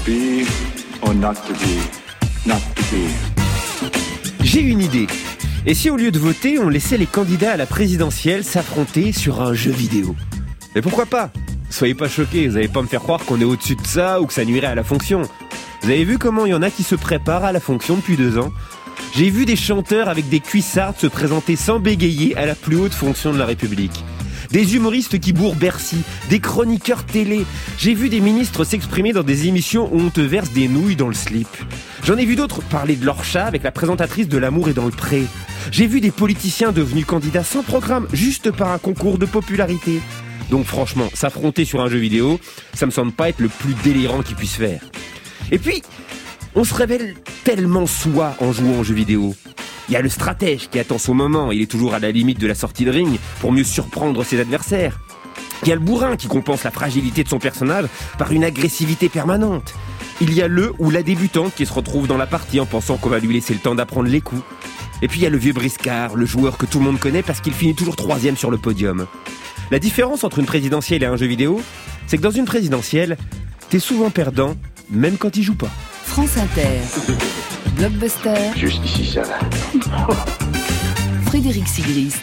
be or not to be, not to be. J'ai une idée. Et si au lieu de voter, on laissait les candidats à la présidentielle s'affronter sur un jeu vidéo? Mais pourquoi pas? Soyez pas choqués, vous allez pas me faire croire qu'on est au-dessus de ça ou que ça nuirait à la fonction. Vous avez vu comment il y en a qui se préparent à la fonction depuis 2 ans? J'ai vu des chanteurs avec des cuissardes se présenter sans bégayer à la plus haute fonction de la République. Des humoristes qui bourrent Bercy, des chroniqueurs télé. J'ai vu des ministres s'exprimer dans des émissions où on te verse des nouilles dans le slip. J'en ai vu d'autres parler de leur chat avec la présentatrice de L'amour est dans le pré. J'ai vu des politiciens devenus candidats sans programme, juste par un concours de popularité. Donc franchement, s'affronter sur un jeu vidéo, ça me semble pas être le plus délirant qu'ils puissent faire. Et puis, on se révèle tellement soi en jouant aux jeux vidéo. Il y a le stratège qui attend son moment, il est toujours à la limite de la sortie de ring pour mieux surprendre ses adversaires. Il y a le bourrin qui compense la fragilité de son personnage par une agressivité permanente. Il y a le ou la débutante qui se retrouve dans la partie en pensant qu'on va lui laisser le temps d'apprendre les coups. Et puis il y a le vieux briscard, le joueur que tout le monde connaît parce qu'il finit toujours 3e sur le podium. La différence entre une présidentielle et un jeu vidéo, c'est que dans une présidentielle, t'es souvent perdant, même quand il joue pas. France Inter. Blockbuster. Juste ici, ça va. Frédéric Sigrist.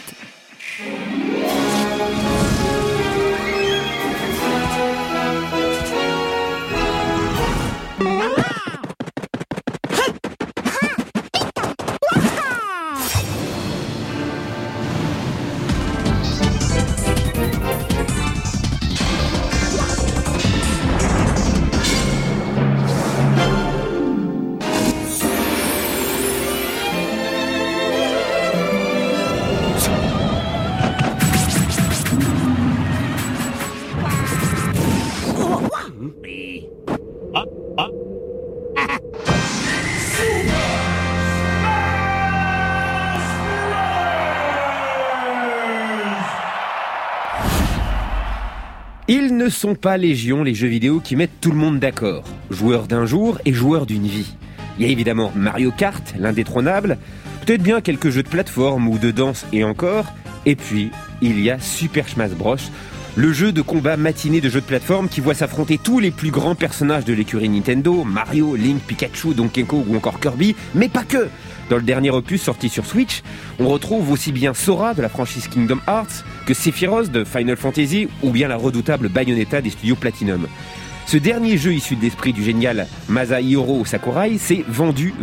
Ils ne sont pas légion, les jeux vidéo qui mettent tout le monde d'accord. Joueurs d'un jour et joueurs d'une vie. Il y a évidemment Mario Kart, l'indétrônable, peut-être bien quelques jeux de plateforme ou de danse et encore, et puis il y a Super Smash Bros, le jeu de combat matiné de jeux de plateforme qui voit s'affronter tous les plus grands personnages de l'écurie Nintendo, Mario, Link, Pikachu, Donkey Kong ou encore Kirby, mais pas que. Dans le dernier opus sorti sur Switch, on retrouve aussi bien Sora de la franchise Kingdom Hearts que Sephiroth de Final Fantasy ou bien la redoutable Bayonetta des studios Platinum. Ce dernier jeu issu de l'esprit du génial Masahiro Sakurai s'est vendu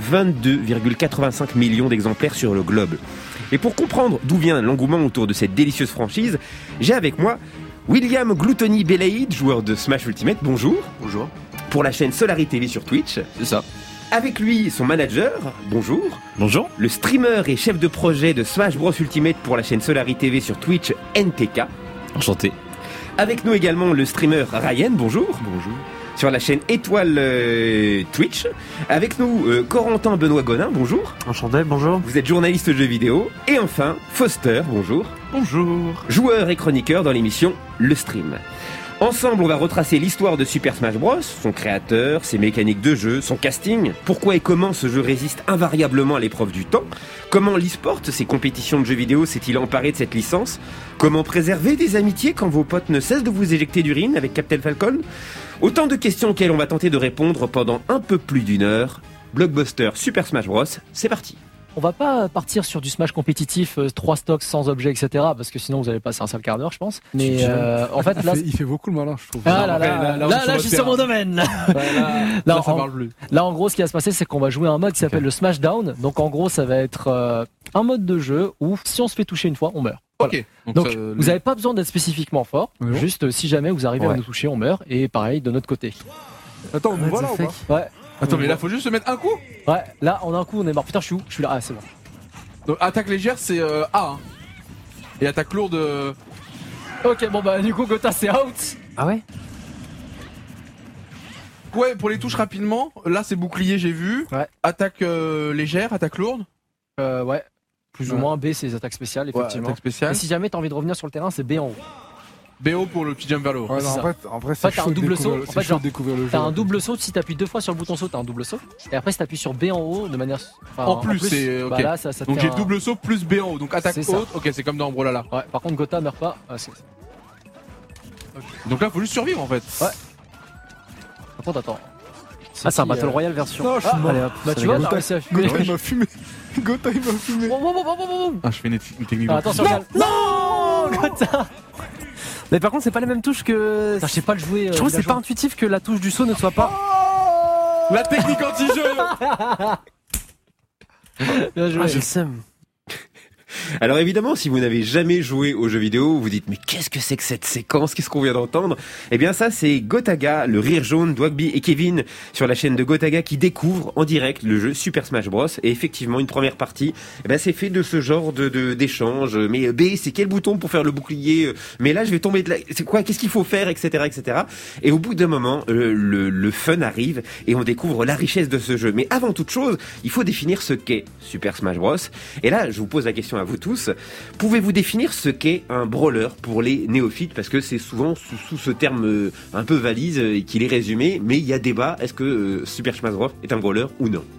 22,85 millions d'exemplaires sur le globe. Et pour comprendre d'où vient l'engouement autour de cette délicieuse franchise, j'ai avec moi William Gluttony Belaïd, joueur de Smash Ultimate. Bonjour. Bonjour. Pour la chaîne Solari TV sur Twitch. C'est ça. Avec lui, son manager, bonjour. Bonjour. Le streamer et chef de projet de Smash Bros Ultimate pour la chaîne Solari TV sur Twitch, NTK. Enchanté. Avec nous également le streamer Ryan, bonjour. Bonjour. Sur la chaîne Étoile Twitch. Avec nous Corentin Benoît Gonin, bonjour. Enchanté, bonjour. Vous êtes journaliste jeux vidéo. Et enfin, Foster, bonjour. Bonjour. Joueur et chroniqueur dans l'émission Le Stream. Ensemble, on va retracer l'histoire de Super Smash Bros, son créateur, ses mécaniques de jeu, son casting, pourquoi et comment ce jeu résiste invariablement à l'épreuve du temps, comment l'e-sport, ces compétitions de jeux vidéo, s'est-il emparé de cette licence, comment préserver des amitiés quand vos potes ne cessent de vous éjecter d'urine avec Captain Falcon. Autant de questions auxquelles on va tenter de répondre pendant un peu plus d'1 heure. Blockbuster Super Smash Bros, c'est parti. On va pas partir sur du Smash compétitif, 3 stocks sans objet, etc. Parce que sinon vous allez passer un sale quart d'heure, je pense. Mais en fait, là, il fait beaucoup le malin, je trouve. Ah là, je suis sur mon domaine. Là, ça parle plus. Là, en gros, ce qui va se passer, c'est qu'on va jouer à un mode qui s'appelle le Smashdown. Donc, en gros, ça va être un mode de jeu où si on se fait toucher une fois, on meurt. Voilà. Ok. Donc, vous n'avez pas besoin d'être spécifiquement fort. Oui. Juste, si jamais vous arrivez à nous toucher, on meurt. Et pareil, de notre côté. Attends, on voit là ou pas? Ouais. Attends, mais là, faut juste se mettre un coup. Ouais. Là, en un coup, on est mort. Putain, je suis où? Je suis là. Ah, c'est bon. Donc, attaque légère, c'est A. Hein. Et attaque lourde. Ok, bon bah du coup Gotha c'est out. Ah ouais? Ouais, pour les touches rapidement, là c'est bouclier, j'ai vu. Ouais. Attaque légère, attaque lourde. Ouais. Plus ou moins B c'est les attaques spéciales effectivement. Ouais, attaque spéciale. Et si jamais t'as envie de revenir sur le terrain, c'est B en haut. BO pour le petit jump vers le haut. Ouais, non, en vrai, c'est t'as chaud un double saut. de En fait, genre, découvrir le jeu. t'as un double saut. Si t'appuies 2 fois sur le bouton saut, t'as un double saut. Et après, si t'appuies sur B en haut de manière. En plus, c'est ok. Bah là, ça te donc fait j'ai un- double saut plus B en haut. Donc attaque C'est ça. haute. Ok, c'est comme dans Umbrella. Ouais. Par contre, Gotha meurt pas. Ah, c'est- Donc là, faut juste survivre en fait. Ouais. Par contre, attends. Ah, c'est un Battle Royale version. Non, je suis mort. Allez hop, bah tu vois, t'as réussi à Gotha il m'a fumé. Gotha il m'a fumé. Ah, je fais une technique. Attention, non, Gotha. Mais par contre, c'est pas les mêmes touches que. Putain, je sais pas le jouer. Je trouve que c'est pas intuitif que la touche du saut ne soit pas. La technique anti-jeu. Bien joué. Ah, je sème. Alors évidemment, si vous n'avez jamais joué aux jeux vidéo, vous vous dites mais qu'est-ce que c'est que cette séquence, qu'est-ce qu'on vient d'entendre? Eh bien ça c'est Gotaga, le rire jaune, Dwagby et Kevin sur la chaîne de Gotaga qui découvrent en direct le jeu Super Smash Bros. Et effectivement une première partie, eh ben c'est fait de ce genre d'échange. Mais B, c'est quel bouton pour faire le bouclier? Mais là je vais tomber de là, c'est quoi? Qu'est-ce qu'il faut faire, etc., etc. Et au bout d'un moment, le fun arrive et on découvre la richesse de ce jeu. Mais avant toute chose, il faut définir ce qu'est Super Smash Bros. Et là je vous pose la question à vous tous, pouvez-vous définir ce qu'est un brawler pour les néophytes, parce que c'est souvent sous ce terme un peu valise qu'il est résumé, mais il y a débat, est-ce que Super Smash Bros est un brawler ou non?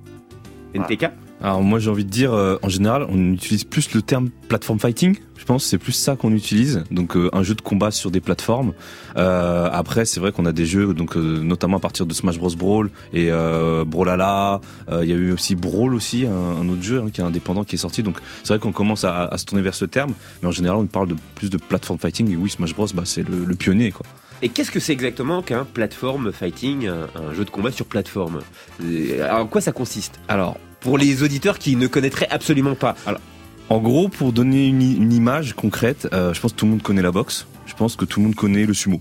NTK? Alors moi j'ai envie de dire, en général on utilise plus le terme platform fighting, je pense c'est plus ça qu'on utilise, donc un jeu de combat sur des plateformes. Après c'est vrai qu'on a des jeux, donc notamment à partir de Smash Bros Brawl et Brawlhalla, il y a eu aussi Brawl aussi, un autre jeu qui est indépendant qui est sorti, donc c'est vrai qu'on commence à se tourner vers ce terme, mais en général on parle de plus de platform fighting, et oui Smash Bros c'est le pionnier quoi. Et qu'est-ce que c'est exactement qu'un platform fighting, un jeu de combat sur plateforme? Alors, en quoi ça consiste? Alors, pour les auditeurs qui ne connaîtraient absolument pas. Alors, en gros, pour donner une image concrète, je pense que tout le monde connaît la boxe. Je pense que tout le monde connaît le sumo.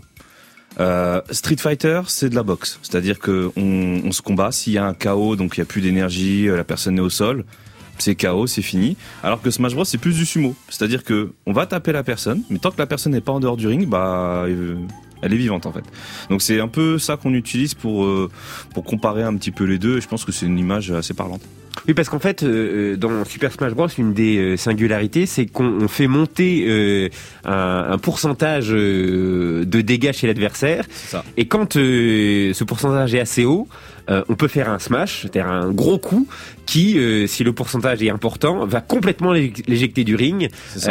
Street Fighter, c'est de la boxe. C'est-à-dire que on se combat. S'il y a un KO, donc il n'y a plus d'énergie, la personne est au sol, c'est KO, c'est fini. Alors que Smash Bros, c'est plus du sumo. C'est-à-dire que on va taper la personne, mais tant que la personne n'est pas en dehors du ring, elle est vivante en fait. Donc c'est un peu ça qu'on utilise pour comparer un petit peu les deux, et je pense que c'est une image assez parlante. Oui, parce qu'en fait, dans Super Smash Bros, une des singularités, c'est qu'on fait monter un pourcentage de dégâts chez l'adversaire. C'est ça. Et quand ce pourcentage est assez haut, on peut faire un smash, c'est-à-dire un gros coup qui, si le pourcentage est important, va complètement l'éjecter du ring,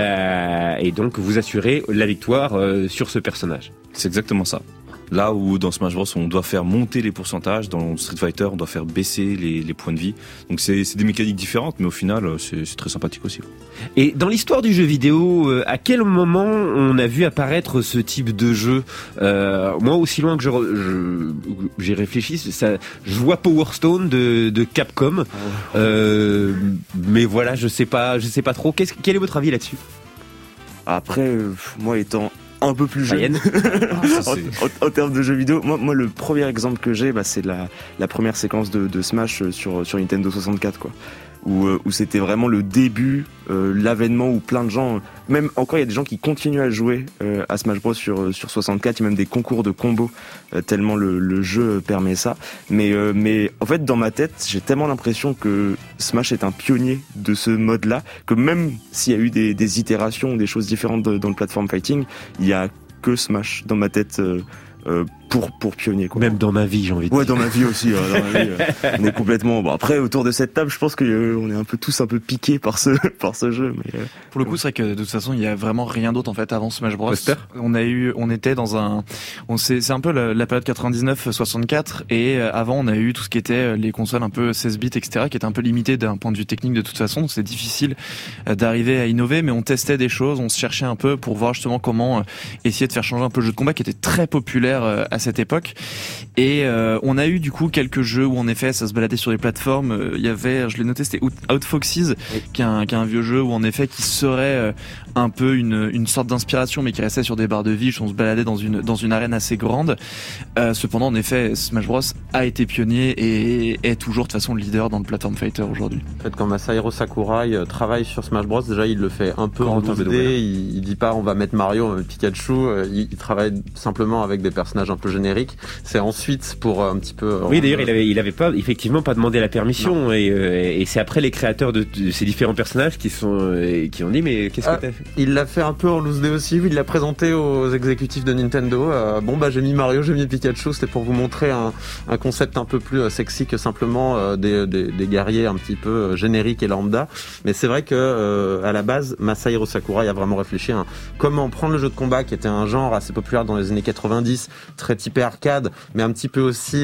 et donc vous assurer la victoire sur ce personnage. C'est exactement ça. Là où dans Smash Bros on doit faire monter les pourcentages, dans Street Fighter on doit faire baisser les points de vie. Donc c'est des mécaniques différentes, mais au final c'est très sympathique aussi. Et dans l'histoire du jeu vidéo, à quel moment on a vu apparaître ce type de jeu? Moi, aussi loin que j'ai réfléchi, je vois Power Stone de Capcom, mais voilà, je sais pas trop. Quel est votre avis là-dessus? Après, moi étant un peu plus jeune en termes de jeux vidéo, moi le premier exemple que j'ai, c'est la première séquence de Smash sur Nintendo 64 quoi, où c'était vraiment le début, l'avènement où plein de gens, même encore il y a des gens qui continuent à jouer à Smash Bros sur 64, il y a même des concours de combos tellement le jeu permet ça, mais en fait dans ma tête j'ai tellement l'impression que Smash est un pionnier de ce mode là, que même s'il y a eu des itérations, des choses différentes dans le platform fighting, il y a que Smash dans ma tête pour pionnier quoi. Même dans ma vie, j'ai envie de dire. Ouais, dans ma vie aussi. Dans ma vie, on est complètement. Bon, après, autour de cette table, je pense que on est tous un peu piqués par ce jeu. Mais pour le coup, c'est vrai que de toute façon, il y a vraiment rien d'autre en fait avant Smash Bros. On était dans c'est un peu la période 99-64, et avant, on a eu tout ce qui était les consoles un peu 16 bits, etc., qui étaient un peu limitées d'un point de vue technique de toute façon. C'est difficile d'arriver à innover, mais on testait des choses, on se cherchait un peu pour voir justement comment essayer de faire changer un peu le jeu de combat qui était très populaire à cette époque. Et on a eu du coup quelques jeux où en effet ça se baladait sur les plateformes. Il y avait, je l'ai noté, c'était Outfoxes, qui est un vieux jeu où en effet qui serait un peu une sorte d'inspiration, mais qui restait sur des barres de vie. On se baladait dans une arène assez grande. Cependant, en effet, Smash Bros a été pionnier et est toujours de toute façon leader dans le platform fighter aujourd'hui. En fait, quand Masahiro Sakurai travaille sur Smash Bros, déjà il le fait un peu en 2D. Il dit pas on va mettre Mario, Pikachu. Il travaille simplement avec des personnages un peu génériques. C'est ensuite pour un petit peu. Oui, d'ailleurs, il avait pas effectivement pas demandé la permission, et c'est après les créateurs de ces différents personnages qui ont dit mais qu'est-ce que t'as fait? Il l'a fait un peu en loose day aussi, il l'a présenté aux exécutifs de Nintendo. J'ai mis Mario, j'ai mis Pikachu, c'était pour vous montrer un concept un peu plus sexy que simplement des guerriers un petit peu génériques et lambda. Mais c'est vrai que à la base, Masahiro Sakurai a vraiment réfléchi à comment prendre le jeu de combat, qui était un genre assez populaire dans les années 90, très typé arcade, mais un petit peu aussi,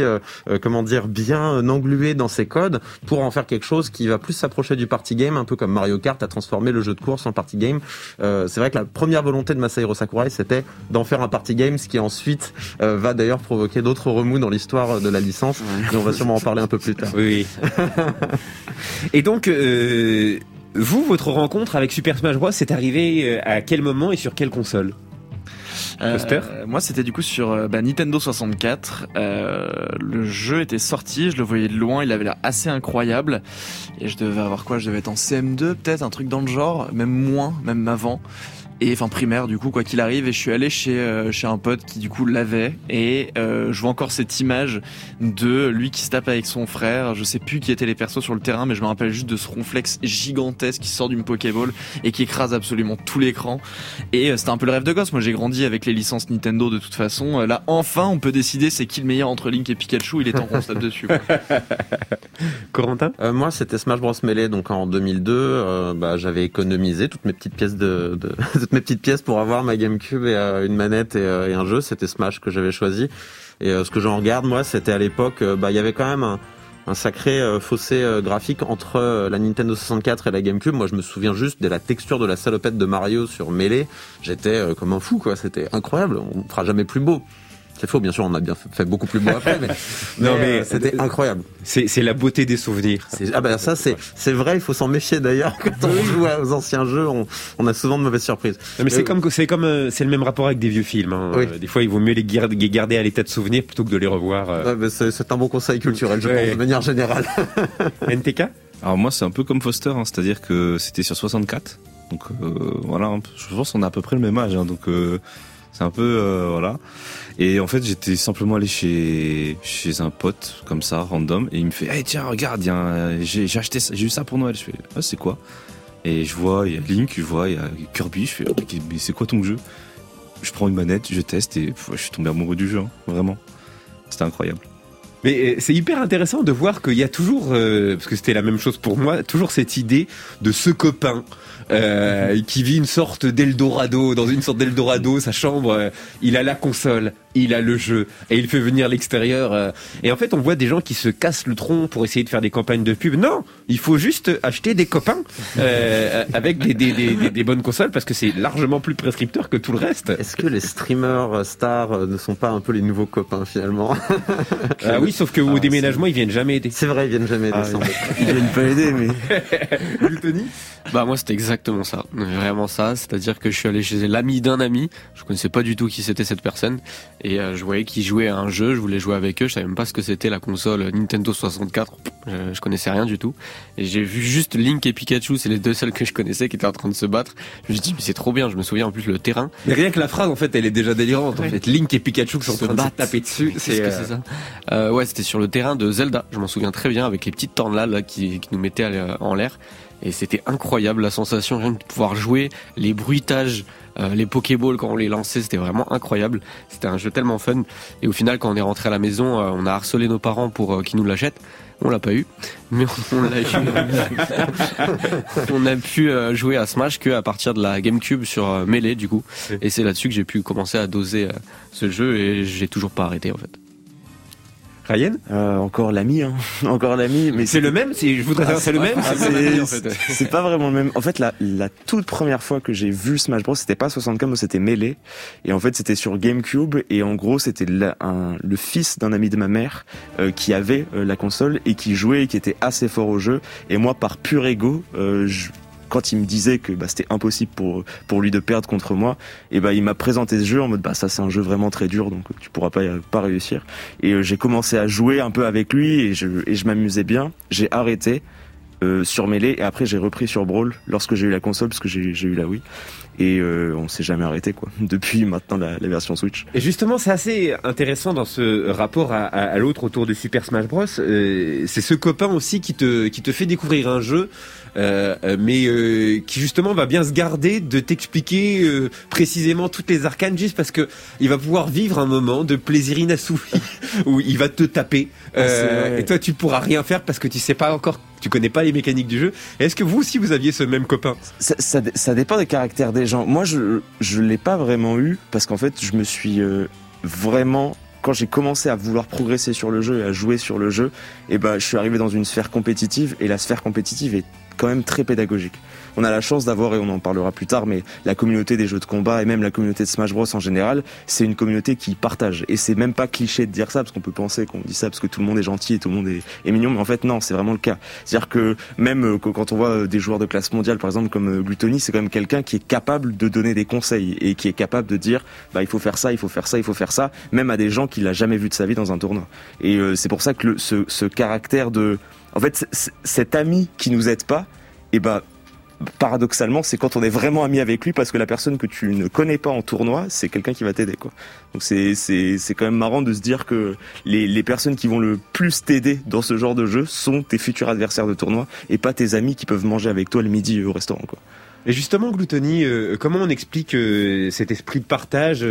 bien englué dans ses codes, pour en faire quelque chose qui va plus s'approcher du party game, un peu comme Mario Kart a transformé le jeu de course en party game. C'est vrai que la première volonté de Masahiro Sakurai, c'était d'en faire un party game, ce qui ensuite va d'ailleurs provoquer d'autres remous dans l'histoire de la licence, mais on va sûrement en parler un peu plus tard. Oui. Et donc, votre rencontre avec Super Smash Bros, c'est arrivé à quel moment et sur quelle console ? Moi c'était du coup sur Nintendo 64. Le jeu était sorti, je le voyais de loin, il avait l'air assez incroyable et je devais être en CM2 peut-être, un truc dans le genre, même moins, même avant. Et enfin primaire du coup quoi qu'il arrive, et je suis allé chez un pote qui du coup l'avait, et je vois encore cette image de lui qui se tape avec son frère, je sais plus qui étaient les persos sur le terrain, mais je me rappelle juste de ce ronflex gigantesque qui sort d'une Pokéball et qui écrase absolument tout l'écran. Et c'était un peu le rêve de gosse, moi j'ai grandi avec les licences Nintendo de toute façon, là enfin on peut décider c'est qui le meilleur entre Link et Pikachu, il est temps qu'on se tape dessus. Corentin ? Moi c'était Smash Bros Melee, donc en 2002, j'avais économisé toutes mes petites pièces toutes mes petites pièces pour avoir ma GameCube et une manette et un jeu. C'était Smash que j'avais choisi. Et ce que j'en regarde, moi, c'était à l'époque, il y avait quand même un sacré fossé graphique entre la Nintendo 64 et la GameCube. Moi, je me souviens juste de la texture de la salopette de Mario sur Melee. J'étais comme un fou, quoi. C'était incroyable. On fera jamais plus beau. C'est faux, bien sûr, on a bien fait beaucoup plus beau après, mais c'était incroyable. C'est la beauté des souvenirs. Ça c'est vrai, il faut s'en méfier d'ailleurs. Quand on joue aux anciens jeux, on a souvent de mauvaises surprises. Non, mais c'est le même rapport avec des vieux films. Hein. Oui. Des fois, il vaut mieux les garder à l'état de souvenir plutôt que de les revoir. C'est un bon conseil culturel, je pense, de manière générale. NTK ? Alors moi, c'est un peu comme Foster, hein, c'est-à-dire que c'était sur 64. Donc voilà, je pense qu'on a à peu près le même âge. Hein, donc c'est un peu voilà. Et en fait, j'étais simplement allé chez un pote comme ça, random, et il me fait hey, tiens, regarde, j'ai acheté ça, j'ai eu ça pour Noël. Je fais c'est quoi? Et je vois, il y a Link, je vois, il y a Kirby. Je fais mais c'est quoi ton jeu? Je prends une manette, je teste et je suis tombé amoureux du jeu, hein, vraiment. C'était incroyable. Mais c'est hyper intéressant de voir qu'il y a toujours, parce que c'était la même chose pour moi, toujours cette idée de ce copain qui vit une sorte d'Eldorado, dans une sorte d'Eldorado, sa chambre, il a la console, il a le jeu, et il fait venir l'extérieur. Et en fait, on voit des gens qui se cassent le tronc pour essayer de faire des campagnes de pub. Non, il faut juste acheter des copains avec des bonnes consoles, parce que c'est largement plus prescripteur que tout le reste. Est-ce que les streamers stars ne sont pas un peu les nouveaux copains finalement? Ah oui, sauf qu'au déménagement, ils viennent jamais aider. C'est vrai, ils viennent jamais aider. Ils viennent pas aider, mais... Tony ? Moi c'était exactement ça, vraiment ça, c'est-à-dire que je suis allé chez l'ami d'un ami, je connaissais pas du tout qui c'était cette personne, et je voyais qu'ils jouaient à un jeu, je voulais jouer avec eux, je savais même pas ce que c'était la console Nintendo 64, je connaissais rien du tout, et j'ai vu juste Link et Pikachu, c'est les deux seuls que je connaissais qui étaient en train de se battre, je me suis dit mais c'est trop bien, je me souviens en plus le terrain. Mais rien que la phrase en fait elle est déjà délirante, en fait, Link et Pikachu qui sont en train de se taper dessus, c'est ça. Ouais, c'était sur le terrain de Zelda, je m'en souviens très bien, avec les petites tornades là qui nous mettaient en l'air. Et c'était incroyable la sensation rien de pouvoir jouer, les bruitages, les Pokéballs quand on les lançait, c'était vraiment incroyable. C'était un jeu tellement fun. Et au final, quand on est rentré à la maison, on a harcelé nos parents pour qu'ils nous l'achètent. On l'a pas eu, mais on l'a eu. On a pu jouer à Smash qu'à partir de la GameCube sur Melee du coup. Et c'est là-dessus que j'ai pu commencer à doser ce jeu et j'ai toujours pas arrêté en fait. Ryan, encore l'ami, encore l'ami, mais c'est le même. Je voudrais savoir, c'est le même. C'est pas vraiment le même. En fait, la toute première fois que j'ai vu Smash Bros, c'était pas 64, mais c'était Melee, et en fait, c'était sur GameCube, et en gros, c'était le fils d'un ami de ma mère qui avait la console et qui jouait, et qui était assez fort au jeu. Et moi, par pur ego, quand il me disait que c'était impossible pour lui de perdre contre moi, et il m'a présenté ce jeu en mode ça c'est un jeu vraiment très dur, donc tu pourras pas réussir. Et j'ai commencé à jouer un peu avec lui et je m'amusais bien. J'ai arrêté sur Melee, et après j'ai repris sur Brawl lorsque j'ai eu la console, parce que j'ai eu la Wii. Et on s'est jamais arrêté quoi. Depuis maintenant la version Switch. Et justement, c'est assez intéressant dans ce rapport à l'autre autour de Super Smash Bros. C'est ce copain aussi qui te fait découvrir un jeu, mais qui justement va bien se garder de t'expliquer précisément toutes les arcanes, juste parce que il va pouvoir vivre un moment de plaisir inassouvi où il va te taper et toi tu pourras rien faire parce que tu sais pas encore. Tu connais pas les mécaniques du jeu. Est-ce que vous aussi vous aviez ce même copain ? Ça dépend des caractères des gens. Moi, je l'ai pas vraiment eu parce qu'en fait, je me suis vraiment, quand j'ai commencé à vouloir progresser sur le jeu et à jouer sur le jeu, et je suis arrivé dans une sphère compétitive, et la sphère compétitive est quand même très pédagogique. On a la chance d'avoir, et on en parlera plus tard, mais la communauté des jeux de combat et même la communauté de Smash Bros en général, c'est une communauté qui partage. Et c'est même pas cliché de dire ça, parce qu'on peut penser qu'on dit ça parce que tout le monde est gentil et tout le monde est mignon, mais en fait non, c'est vraiment le cas. C'est-à-dire que même quand on voit des joueurs de classe mondiale, par exemple comme Gluttony, c'est quand même quelqu'un qui est capable de donner des conseils et qui est capable de dire il faut faire ça, il faut faire ça, il faut faire ça, même à des gens qu'il a jamais vu de sa vie dans un tournoi. Et c'est pour ça que ce caractère de... En fait, cet ami qui nous aide pas, paradoxalement, c'est quand on est vraiment ami avec lui, parce que la personne que tu ne connais pas en tournoi, c'est quelqu'un qui va t'aider, quoi. Donc c'est quand même marrant de se dire que les personnes qui vont le plus t'aider dans ce genre de jeu sont tes futurs adversaires de tournoi et pas tes amis qui peuvent manger avec toi le midi au restaurant, quoi. Et justement, Gluttony, comment on explique cet esprit de partage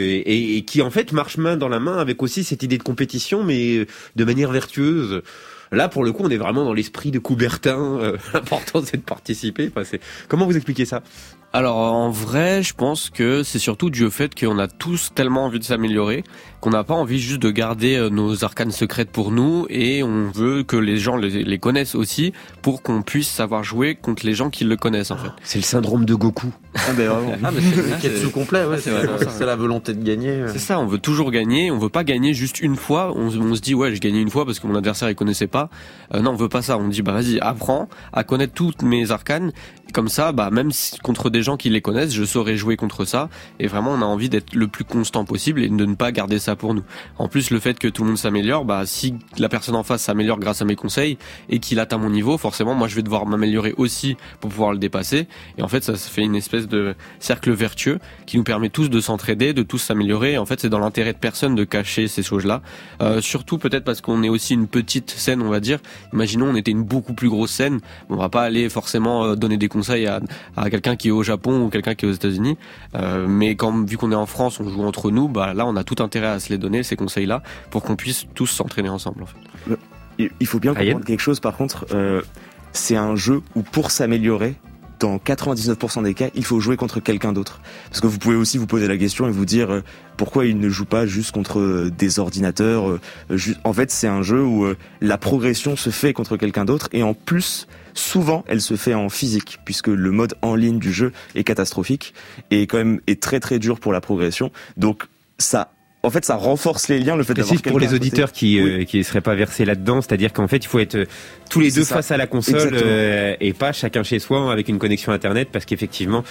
et qui en fait marche main dans la main avec aussi cette idée de compétition, mais de manière vertueuse? Là, pour le coup, on est vraiment dans l'esprit de Coubertin. L'important, c'est de participer. Enfin, comment vous expliquez ça ? Alors en vrai, je pense que c'est surtout dû au fait qu'on a tous tellement envie de s'améliorer qu'on n'a pas envie juste de garder nos arcanes secrètes pour nous, et on veut que les gens les connaissent aussi pour qu'on puisse savoir jouer contre les gens qui le connaissent en fait. C'est le syndrome de Goku. Mais c'est le Ketsu complet, ouais, c'est la volonté de gagner. C'est ça, on veut toujours gagner, on veut pas gagner juste une fois, on se dit j'ai gagné une fois parce que mon adversaire il connaissait pas. Non, on veut pas ça, on dit vas-y, apprends à connaître toutes mes arcanes. Comme ça, même si contre des gens qui les connaissent, je saurais jouer contre ça. Et vraiment, on a envie d'être le plus constant possible et de ne pas garder ça pour nous. En plus, le fait que tout le monde s'améliore, si la personne en face s'améliore grâce à mes conseils et qu'il atteint mon niveau, forcément, moi, je vais devoir m'améliorer aussi pour pouvoir le dépasser. Et en fait, ça fait une espèce de cercle vertueux qui nous permet tous de s'entraider, de tous s'améliorer. Et en fait, c'est dans l'intérêt de personne de cacher ces choses-là. Surtout peut-être parce qu'on est aussi une petite scène, on va dire. Imaginons, on était une beaucoup plus grosse scène. On va pas aller forcément donner des conseils à quelqu'un qui est au Japon ou quelqu'un qui est aux États-Unis, mais vu qu'on est en France, on joue entre nous, là on a tout intérêt à se les donner, ces conseils-là, pour qu'on puisse tous s'entraîner ensemble en fait. Il faut bien comprendre quelque chose par contre, c'est un jeu où pour s'améliorer, dans 99% des cas, il faut jouer contre quelqu'un d'autre. Parce que vous pouvez aussi vous poser la question et vous dire pourquoi il ne joue pas juste contre des ordinateurs. En fait, c'est un jeu où la progression se fait contre quelqu'un d'autre, et en plus, souvent, elle se fait en physique, puisque le mode en ligne du jeu est catastrophique et quand même est très très dur pour la progression. Donc ça renforce les liens, le fait d'avoir quelqu'un pour les auditeurs qui seraient pas versés là-dedans, c'est-à-dire qu'en fait il faut être tous les deux face à la console et pas chacun chez soi avec une connexion internet, parce qu'effectivement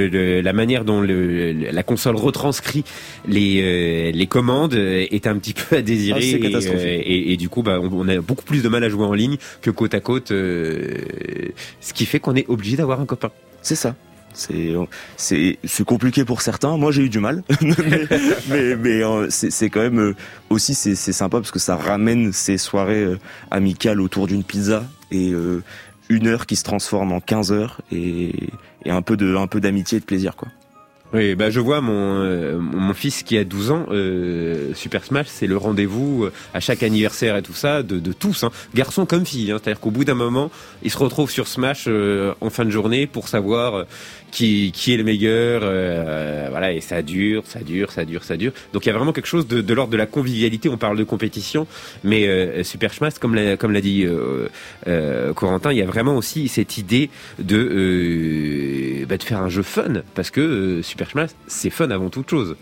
la manière dont la console retranscrit les commandes est un petit peu à désirer, c'est catastrophique. Et du coup on a beaucoup plus de mal à jouer en ligne que côte à côte, ce qui fait qu'on est obligé d'avoir un copain. C'est ça. C'est compliqué pour certains. Moi, j'ai eu du mal, mais c'est quand même aussi c'est sympa parce que ça ramène ces soirées amicales autour d'une pizza et 1 heure qui se transforme en 15 heures et un peu d'amitié et de plaisir, quoi. Oui, je vois mon fils qui a 12 ans, Super Smash, c'est le rendez-vous à chaque anniversaire et tout ça, de tous, garçons comme filles, c'est-à-dire qu'au bout d'un moment, ils se retrouvent sur Smash en fin de journée pour savoir qui est le meilleur, et ça dure. Donc il y a vraiment quelque chose de l'ordre de la convivialité. On parle de compétition, mais Super Smash, comme l'a dit Corentin, il y a vraiment aussi cette idée de faire un jeu fun, parce que Super Smash, c'est fun avant toute chose.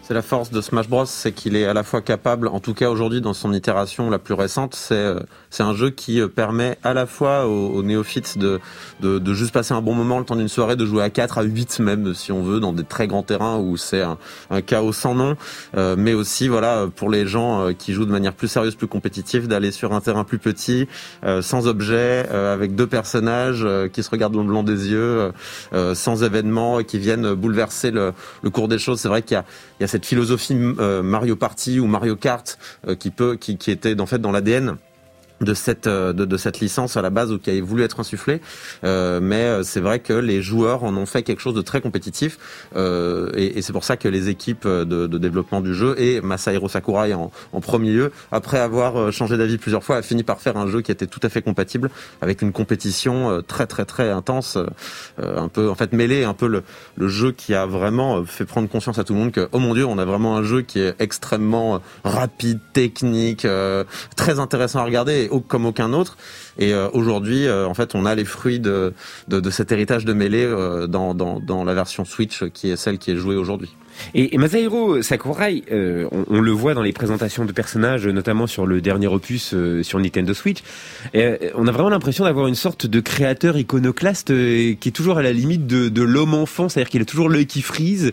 C'est la force de Smash Bros, c'est qu'il est à la fois capable, en tout cas aujourd'hui dans son itération la plus récente, c'est un jeu qui permet à la fois aux néophytes de juste passer un bon moment le temps d'une soirée, de jouer à 4, à 8 même si on veut, dans des très grands terrains où c'est un chaos sans nom, mais aussi voilà pour les gens qui jouent de manière plus sérieuse, plus compétitive, d'aller sur un terrain plus petit, sans objet, avec 2 personnages qui se regardent dans le blanc des yeux, sans événements qui viennent bouleverser le cours des choses. C'est vrai qu'il y a cette philosophie Mario Party ou Mario Kart qui était en fait dans l'ADN de cette licence à la base ou qui avait voulu être insufflée, mais c'est vrai que les joueurs en ont fait quelque chose de très compétitif, et c'est pour ça que les équipes de développement du jeu et Masahiro Sakurai en premier lieu, après avoir changé d'avis plusieurs fois, a fini par faire un jeu qui était tout à fait compatible avec une compétition très très très intense, un peu en fait mêlé un peu le jeu qui a vraiment fait prendre conscience à tout le monde que oh mon Dieu, on a vraiment un jeu qui est extrêmement rapide, technique, très intéressant à regarder, comme aucun autre. Et aujourd'hui, en fait, on a les fruits de cet héritage de Melee dans la version Switch, qui est celle qui est jouée aujourd'hui. Et Masahiro Sakurai, on le voit dans les présentations de personnages, notamment sur le dernier opus sur Nintendo Switch. On a vraiment l'impression d'avoir une sorte de créateur iconoclaste qui est toujours à la limite de l'homme enfant, c'est-à-dire qu'il a toujours l'œil qui frise.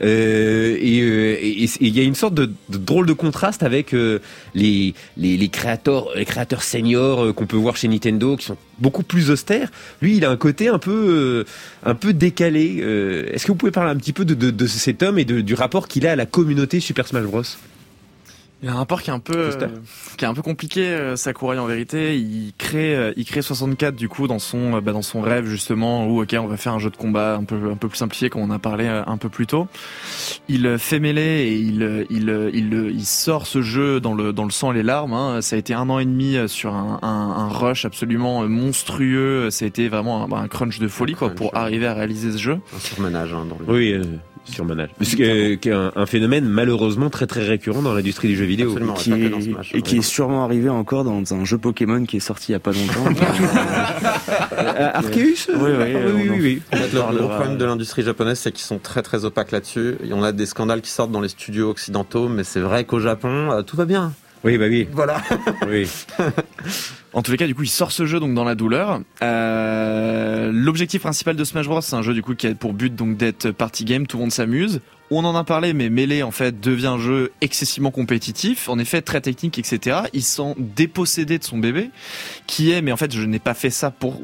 Et il y a une sorte de drôle de contraste avec les créateurs seniors qu'on peut voir chez Nintendo, qui sont beaucoup plus austères. Lui, il a un côté un peu décalé. Est-ce que vous pouvez parler un petit peu de cet homme et du rapport qu'il a à la communauté Super Smash Bros? Il a un rapport qui est un peu compliqué, Sakurai, en vérité. Il crée 64 du coup dans son rêve justement où ok, on va faire un jeu de combat un peu plus simplifié comme on a parlé un peu plus tôt. Il fait Melee et il sort ce jeu dans le sang et les larmes, hein. Ça a été 1 an et demi sur un rush absolument monstrueux. Ça a été vraiment un crunch de folie quoi pour arriver à réaliser ce jeu. Un surmenage dans le Oui. Surmenage. Qui est un phénomène malheureusement très très récurrent dans l'industrie du jeu vidéo. Qui est sûrement arrivé encore dans un jeu Pokémon qui est sorti il y a pas longtemps. Arceus? Oui. Le problème de l'industrie japonaise, c'est qu'ils sont très très opaques là-dessus. On a des scandales qui sortent dans les studios occidentaux, mais c'est vrai qu'au Japon, tout va bien. Oui, bah oui. Voilà. Oui. En tous les cas, du coup, il sort ce jeu donc dans la douleur. L'objectif principal de Smash Bros, c'est un jeu du coup qui a pour but donc d'être party game, tout le monde s'amuse. On en a parlé, mais Melee en fait devient un jeu excessivement compétitif, en effet très technique, etc. Il s'en dépossédé de son bébé, qui est, mais en fait je n'ai pas fait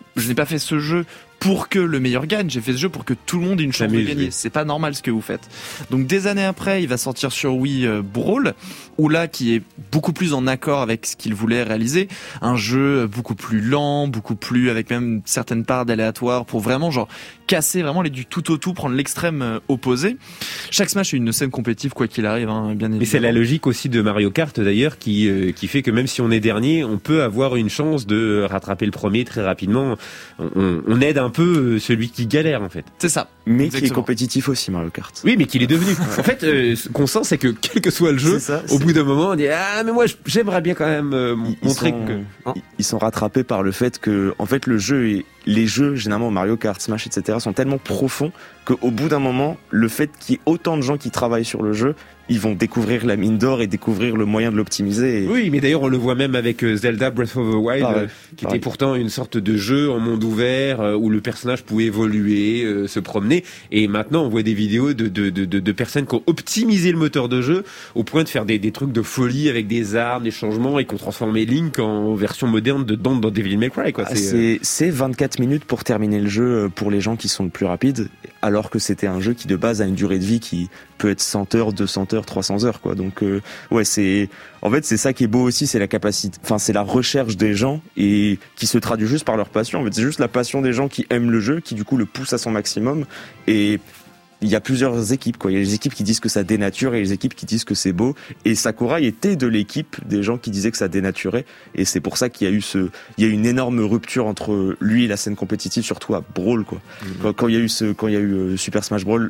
ce jeu pour que le meilleur gagne, j'ai fait ce jeu pour que tout le monde ait une chance de gagner. Oui. C'est pas normal ce que vous faites. Donc des années après, il va sortir sur Wii Brawl, où là, qui est beaucoup plus en accord avec ce qu'il voulait réaliser, un jeu beaucoup plus lent, beaucoup plus avec même certaines parts d'aléatoire pour vraiment genre casser vraiment du tout au tout, prendre l'extrême opposé. Chaque Smash est une scène compétitive quoi qu'il arrive, hein, bien évidemment. Mais c'est la logique aussi de Mario Kart d'ailleurs qui fait que même si on est dernier, on peut avoir une chance de rattraper le premier très rapidement. On aide un peu celui qui galère en fait. C'est ça. Mais exactement. Qui est compétitif aussi Mario Kart. Oui, mais qu'il est devenu. En fait, ce qu'on sent, c'est que quel que soit le jeu, au bout d'un moment, on dit ah mais moi j'aimerais bien quand même montrer que ils sont rattrapés par le fait que en fait les jeux généralement Mario Kart, Smash, etc. sont tellement profonds qu'au bout d'un moment, le fait qu'il y ait autant de gens qui travaillent sur le jeu, ils vont découvrir la mine d'or et découvrir le moyen de l'optimiser. Oui, mais d'ailleurs on le voit même avec Zelda Breath of the Wild, qui était pourtant une sorte de jeu en monde ouvert où le personnage pouvait évoluer, se promener. Et maintenant on voit des vidéos de personnes qui ont optimisé le moteur de jeu au point de faire des trucs de folie avec des armes, des changements et qui ont transformé Link en version moderne dans Devil May Cry. Quoi. C'est 24 minutes pour terminer le jeu pour les gens qui sont le plus rapides, alors que c'était un jeu qui de base a une durée de vie qui peut être 100 heures, 200 heures, 300 heures quoi. Donc c'est ça qui est beau aussi, c'est la capacité, c'est la recherche des gens et qui se traduit juste par leur passion. En fait, c'est juste la passion des gens qui aiment le jeu qui du coup le pousse à son maximum. Et il y a plusieurs équipes quoi. Il y a les équipes qui disent que ça dénature et les équipes qui disent que c'est beau. Et Sakurai était de l'équipe des gens qui disaient que ça dénaturait. Et c'est pour ça qu'il y a eu une énorme rupture entre lui et la scène compétitive, surtout à Brawl quoi. Quand il y a eu Super Smash Bros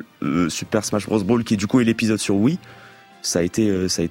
Brawl qui du coup est l'épisode sur Wii. Ça a été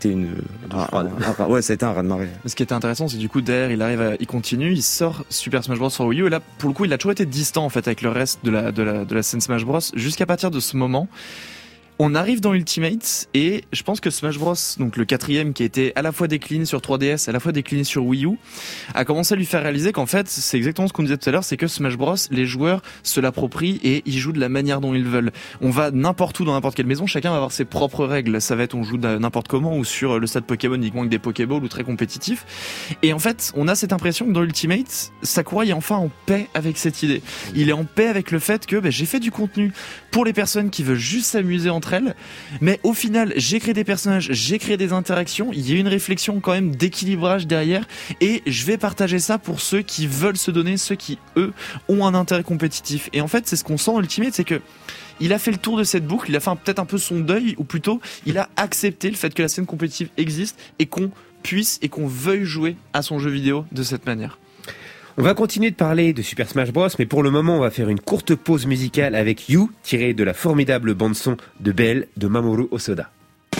un raz-de-marée. Ce qui était intéressant, c'est du coup derrière il continue, il sort Super Smash Bros sur Wii U et là pour le coup il a toujours été distant en fait avec le reste de la scène Smash Bros jusqu'à partir de ce moment On arrive dans Ultimate et je pense que Smash Bros, donc le 4e qui a été à la fois décliné sur 3DS, à la fois décliné sur Wii U, a commencé à lui faire réaliser qu'en fait, c'est exactement ce qu'on disait tout à l'heure, c'est que Smash Bros, les joueurs se l'approprient et ils jouent de la manière dont ils veulent. On va n'importe où dans n'importe quelle maison, chacun va avoir ses propres règles. Ça va être on joue n'importe comment ou sur le stade Pokémon uniquement avec des Pokéballs ou très compétitif. Et en fait, on a cette impression que dans Ultimate, Sakurai est enfin en paix avec cette idée. Il est en paix avec le fait que j'ai fait du contenu pour les personnes qui veulent juste s'amuser entre elles, mais au final j'ai créé des personnages, j'ai créé des interactions, il y a une réflexion quand même d'équilibrage derrière et je vais partager ça pour ceux qui veulent se donner, ceux qui eux ont un intérêt compétitif. Et en fait c'est ce qu'on sent dans Ultimate, c'est que il a fait le tour de cette boucle, il a fait peut-être un peu son deuil, ou plutôt il a accepté le fait que la scène compétitive existe et qu'on puisse et qu'on veuille jouer à son jeu vidéo de cette manière. On va continuer de parler de Super Smash Bros, mais pour le moment, on va faire une courte pause musicale avec You, tirée de la formidable bande-son de Belle de Mamoru Hosoda.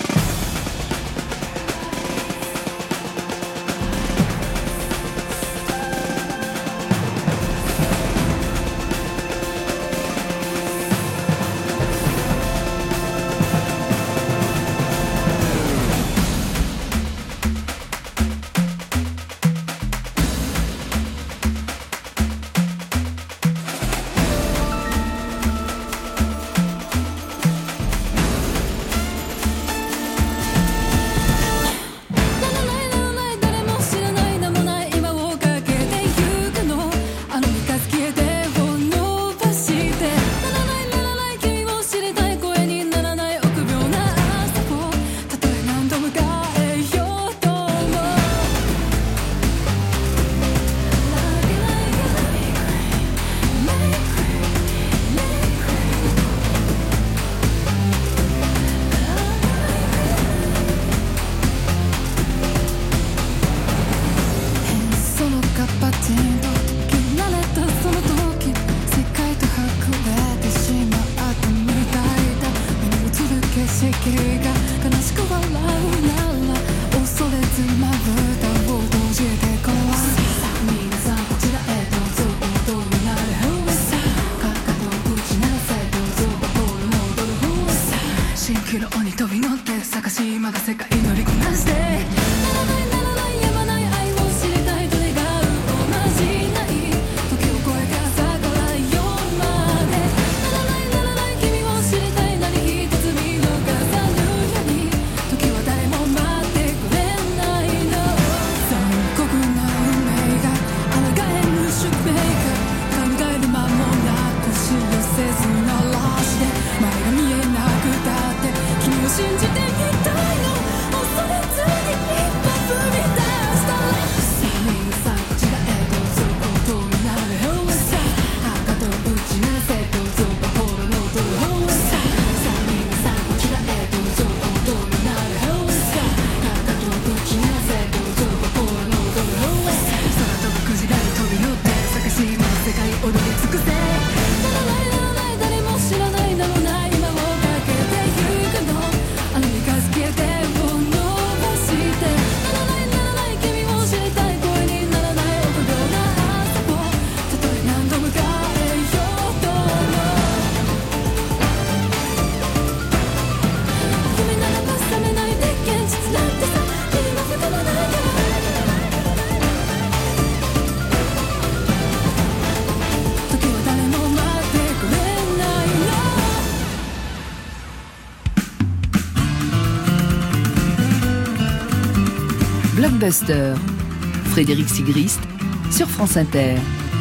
Blockbuster, Frédéric Sigrist sur France Inter.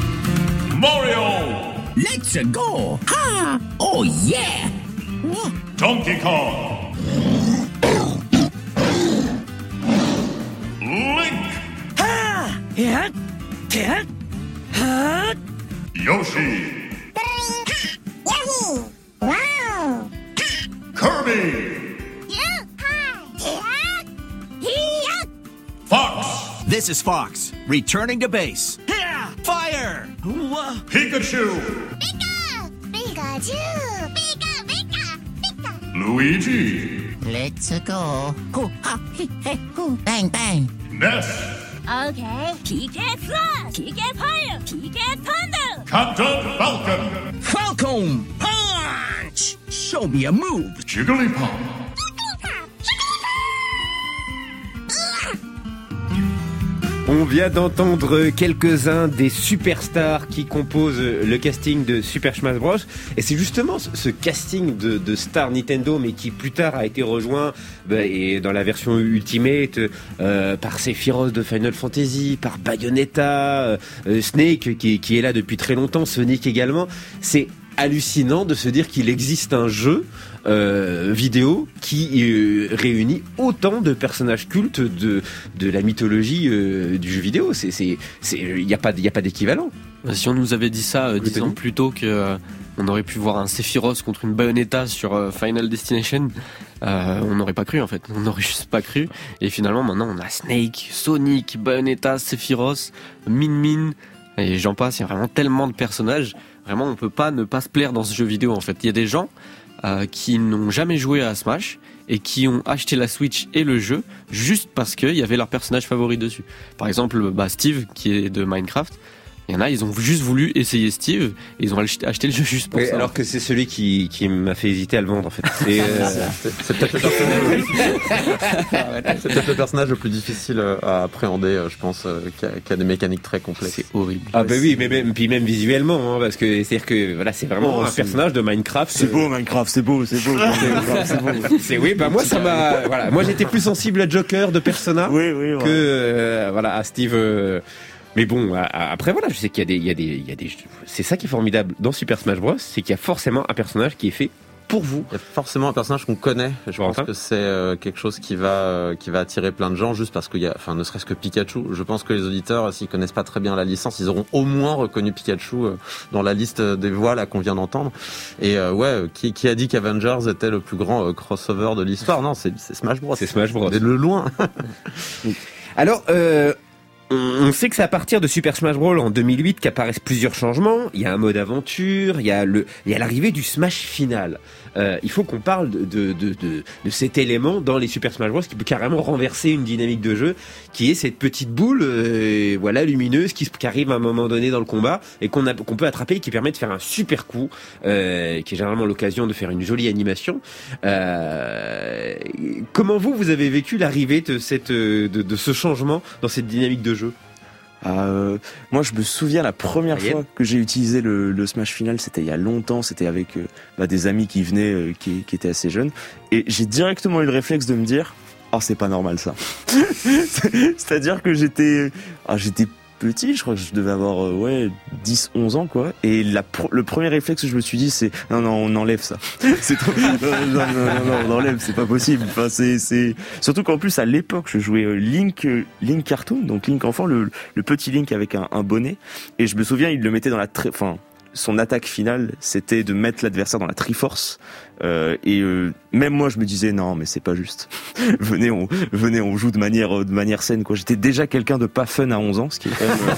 Mario! Let's go! Ah! Oh yeah! Donkey Kong! Link! Ha! Yeah! Yeah! Ha! Yoshi! Yahoo! Wow! Kirby! Fox! This is Fox, returning to base. Yeah! Fire! Pikachu! Pika! Pikachu! Pika! Pika! Pika! Luigi! Let's go. Hoo, ha, he, hey, hoo. Bang, bang. Ness! Okay. PK Flash! PK Fire! PK Thunder! Captain Falcon! Falcon! Punch! show me a move. Jigglypuff. On vient d'entendre quelques-uns des superstars qui composent le casting de Super Smash Bros. Et c'est justement ce casting de stars Nintendo, mais qui plus tard a été rejoint et dans la version Ultimate par Sephiroth de Final Fantasy, par Bayonetta, Snake qui est là depuis très longtemps, Sonic également. C'est hallucinant de se dire qu'il existe un jeu vidéo qui réunit autant de personnages cultes de la mythologie du jeu vidéo. Il y a pas d'équivalent. Si on nous avait dit ça 10 ans plus tôt que on aurait pu voir un Sephiroth contre une Bayonetta sur Final Destination, on n'aurait pas cru en fait. On n'aurait juste pas cru. Et finalement maintenant on a Snake, Sonic, Bayonetta, Sephiroth, Min et j'en passe. Il y a vraiment tellement de personnages. Vraiment, on peut pas ne pas se plaire dans ce jeu vidéo en fait. Il y a des gens qui n'ont jamais joué à Smash et qui ont acheté la Switch et le jeu juste parce qu'il y avait leur personnage favori dessus. Par exemple, Steve qui est de Minecraft. Il y en a, ils ont juste voulu essayer Steve et ils ont acheté le jeu juste pour ça. Alors que c'est celui qui m'a fait hésiter à le vendre en fait. C'est peut-être le personnage le plus difficile à appréhender, je pense, qui a des mécaniques très complexes. C'est horrible. Ah bah oui, mais même visuellement, hein, parce que c'est-à-dire que voilà, c'est vraiment un personnage de Minecraft. C'est beau Minecraft, c'est beau. C'est oui, bah moi ça m'a, voilà, moi j'étais plus sensible à Joker de Persona que voilà à Steve. Mais bon, après voilà, je sais qu'il y a des, c'est ça qui est formidable dans Super Smash Bros, c'est qu'il y a forcément un personnage qui est fait pour vous. Il y a forcément un personnage qu'on connaît. Je pense que c'est quelque chose qui va attirer plein de gens juste parce qu'il y a, enfin, ne serait-ce que Pikachu. Je pense que les auditeurs, s'ils connaissent pas très bien la licence, ils auront au moins reconnu Pikachu dans la liste des voix là qu'on vient d'entendre. Et qui a dit qu'Avengers était le plus grand crossover de l'histoire? Non, c'est Smash Bros. C'est Smash Bros. De loin. Alors, on sait que c'est à partir de Super Smash Bros en 2008 qu'apparaissent plusieurs changements. Il y a un mode aventure, il y a l'arrivée du Smash final. Il faut qu'on parle de cet élément dans les Super Smash Bros qui peut carrément renverser une dynamique de jeu, qui est cette petite boule, lumineuse qui arrive à un moment donné dans le combat et qu'on peut attraper et qui permet de faire un super coup, qui est généralement l'occasion de faire une jolie animation. Comment vous avez vécu l'arrivée de ce changement dans cette dynamique de jeu? Moi je me souviens la première fois que j'ai utilisé le Smash Final, c'était il y a longtemps, c'était avec des amis qui venaient, qui étaient assez jeunes, et j'ai directement eu le réflexe de me dire c'est pas normal ça. C'est-à-dire que j'étais petit, je crois que je devais avoir 10-11 ans quoi, et le premier réflexe que je me suis dit c'est non on enlève ça. C'est trop... non on enlève, c'est pas possible. Enfin c'est surtout qu'en plus à l'époque je jouais Link Cartoon, donc Link enfant, le petit Link avec un bonnet, et je me souviens il le mettait dans son attaque finale, c'était de mettre l'adversaire dans la Triforce, même moi je me disais non mais c'est pas juste. venez on joue de manière saine quoi. J'étais déjà quelqu'un de pas fun à 11 ans, ce qui est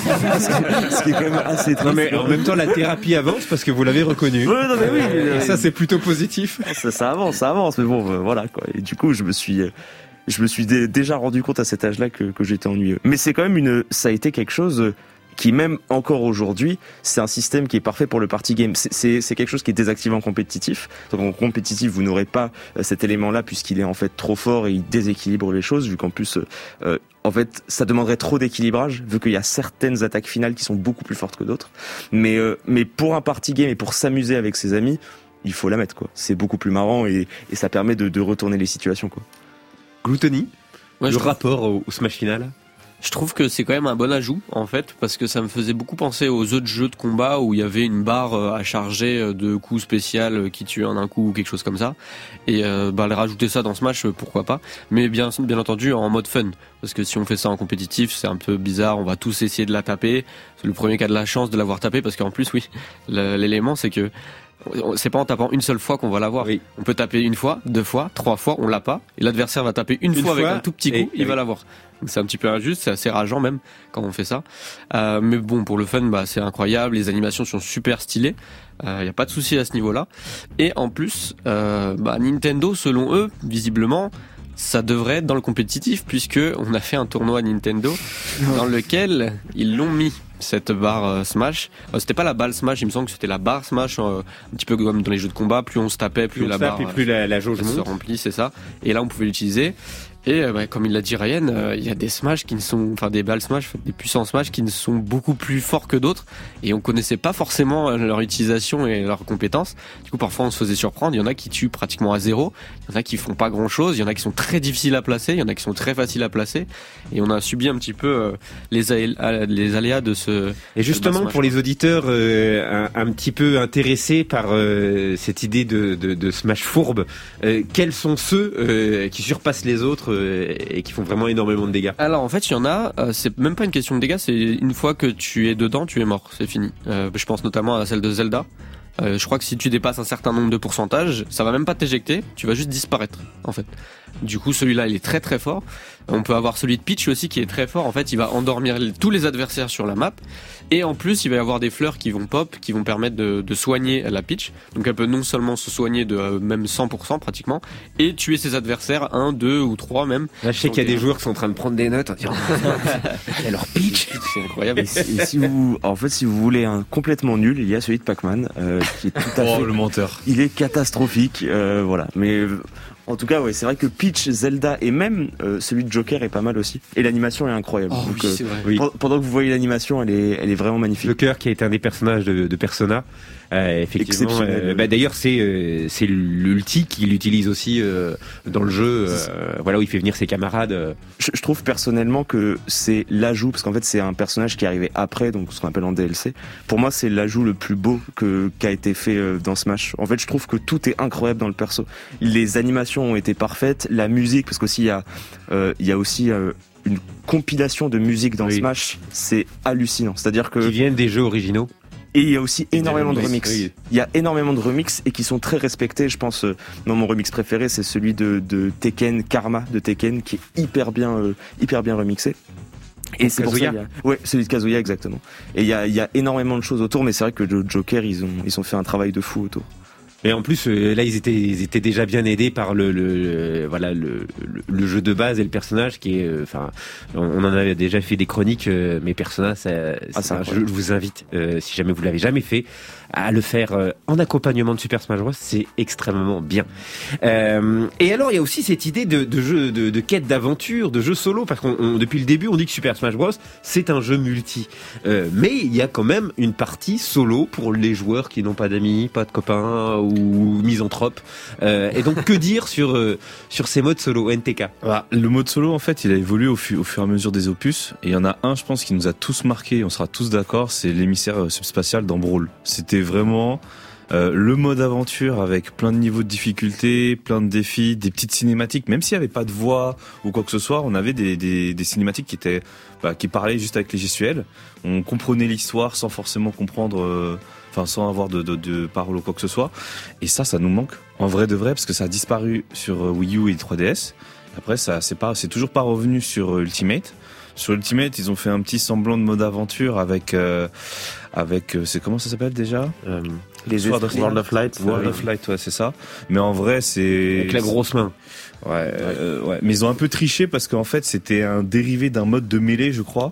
quand même assez triste. Non mais en même temps la thérapie avance parce que vous l'avez reconnu. Ouais, non mais oui, et ça c'est plutôt positif. Ça avance mais bon voilà quoi. Et du coup je me suis déjà rendu compte à cet âge-là que j'étais ennuyeux. Mais c'est quand même ça a été quelque chose qui même encore aujourd'hui, c'est un système qui est parfait pour le party game. C'est quelque chose qui est désactivé en compétitif. Donc en compétitif, vous n'aurez pas cet élément-là puisqu'il est en fait trop fort et il déséquilibre les choses, vu qu'en plus, en fait, ça demanderait trop d'équilibrage, vu qu'il y a certaines attaques finales qui sont beaucoup plus fortes que d'autres. Mais pour un party game et pour s'amuser avec ses amis, il faut la mettre quoi. C'est beaucoup plus marrant et ça permet de retourner les situations quoi. Gluttony, le rapport au Smash final. Je trouve que c'est quand même un bon ajout en fait, parce que ça me faisait beaucoup penser aux autres jeux de combat où il y avait une barre à charger de coups spécial qui tue en un coup ou quelque chose comme ça, et rajouter ça dans Smash, pourquoi pas, mais bien entendu en mode fun, parce que si on fait ça en compétitif c'est un peu bizarre, on va tous essayer de la taper, c'est le premier qui a de la chance de l'avoir tapé, parce qu'en plus l'élément c'est que c'est pas en tapant une seule fois qu'on va l'avoir. Oui. On peut taper une fois, 2 fois, 3 fois, on l'a pas, et l'adversaire va taper une fois avec un tout petit coup, il va l'avoir. Donc c'est un petit peu injuste, c'est assez rageant même quand on fait ça. Mais bon, pour le fun, c'est incroyable, les animations sont super stylées. Y a pas de souci à ce niveau-là. Et en plus, Nintendo, selon eux, visiblement, ça devrait être dans le compétitif puisque on a fait un tournoi Nintendo dans lequel ils l'ont mis. Cette barre Smash, c'était pas la balle Smash, il me semble que c'était la barre Smash, un petit peu comme dans les jeux de combat, plus on se tapait, plus la barre plus la jauge se remplit, c'est ça. Et là on pouvait l'utiliser. Et comme il l'a dit Ryan, il y a des Smash qui ne sont, enfin des balles Smash, des puissants Smash qui ne sont beaucoup plus forts que d'autres. Et on connaissait pas forcément leur utilisation et leurs compétences. Du coup, parfois on se faisait surprendre. Il y en a qui tuent pratiquement à zéro. Il y en a qui font pas grand chose. Il y en a qui sont très difficiles à placer. Il y en a qui sont très faciles à placer. Et on a subi un petit peu les aléas de ce. Et justement, pour les auditeurs un petit peu intéressés par cette idée de Smash fourbe, quels sont ceux qui surpassent les autres et qui font vraiment énormément de dégâts? Alors en fait il y en a, c'est même pas une question de dégâts, c'est une fois que tu es dedans tu es mort, c'est fini. Je pense notamment à celle de Zelda. Je crois que si tu dépasses un certain nombre de pourcentages, ça va même pas t'éjecter, tu vas juste disparaître en fait. Du coup celui-là il est très très fort. On peut avoir celui de Peach aussi qui est très fort, en fait il va endormir tous les adversaires sur la map. Et en plus il va y avoir des fleurs qui vont pop, qui vont permettre de soigner la Peach. Donc elle peut non seulement se soigner de même 100% pratiquement, et tuer ses adversaires 1, 2 ou 3 même. Là je sais qu'il y a des joueurs qui sont en train de prendre des notes en disant alors Peach, c'est incroyable. Et si vous voulez un complètement nul, il y a celui de Pac-Man qui est tout à fait le menteur. Il est catastrophique, voilà. Mais en tout cas, ouais, c'est vrai que Peach, Zelda et même celui de Joker est pas mal aussi. Et l'animation est incroyable. Oh, donc, oui, c'est vrai. Pendant que vous voyez l'animation, elle est vraiment magnifique. Joker qui a été un des personnages de Persona. Effectivement, d'ailleurs c'est l'ulti qu'il utilise aussi dans le jeu, voilà où il fait venir ses camarades. Je trouve personnellement que c'est l'ajout, parce qu'en fait c'est un personnage qui est arrivé après, donc ce qu'on appelle en DLC. Pour moi c'est l'ajout le plus beau qui a été fait dans Smash. En fait je trouve que tout est incroyable dans le perso. Les animations ont été parfaites, la musique, parce qu'aussi il y a aussi une compilation de musique dans Smash, c'est hallucinant. C'est-à-dire que qui viennent des jeux originaux. Et il y a aussi énormément de remix. Oui. Il y a énormément de remix et qui sont très respectés. Je pense, mon remix préféré, c'est celui de Tekken, Karma de Tekken, qui est hyper bien remixé. Et c'est Kazuya. Ouais, celui de Kazuya, exactement. Et il y a énormément de choses autour, mais c'est vrai que le Joker, ils ont fait un travail de fou autour. Et en plus, là, ils étaient déjà bien aidés par le jeu de base et le personnage qui est, enfin, on en avait déjà fait des chroniques, mais Persona, je vous invite, si jamais vous l'avez jamais fait, à le faire en accompagnement de Super Smash Bros. C'est extrêmement bien. Et alors, il y a aussi cette idée de jeu, de quête d'aventure, de jeu solo, parce qu'on depuis le début, on dit que Super Smash Bros. C'est un jeu multi, mais il y a quand même une partie solo pour les joueurs qui n'ont pas d'amis, pas de copains ou misanthropes. Et donc, que dire sur ces modes solo, NTK? Le mode solo, en fait, il a évolué au fur et à mesure des opus. Et il y en a un, je pense, qui nous a tous marqué, on sera tous d'accord, c'est l'émissaire subspatial dans Brawl. C'était vraiment le mode aventure avec plein de niveaux de difficulté, plein de défis, des petites cinématiques. Même s'il n'y avait pas de voix ou quoi que ce soit, on avait des cinématiques qui parlaient juste avec les gestuels. On comprenait l'histoire sans forcément comprendre... sans avoir de parole ou quoi que ce soit. Et ça nous manque. En vrai de vrai, parce que ça a disparu sur Wii U et 3DS. Après, c'est toujours pas revenu sur Ultimate. Sur Ultimate, ils ont fait un petit semblant de mode aventure avec c'est comment ça s'appelle déjà? World of Light. World of Light, ouais, c'est ça. Mais en vrai, c'est... Avec la grosse main. Ouais. Mais ils ont un peu triché parce qu'en fait, c'était un dérivé d'un mode de mêlée, je crois.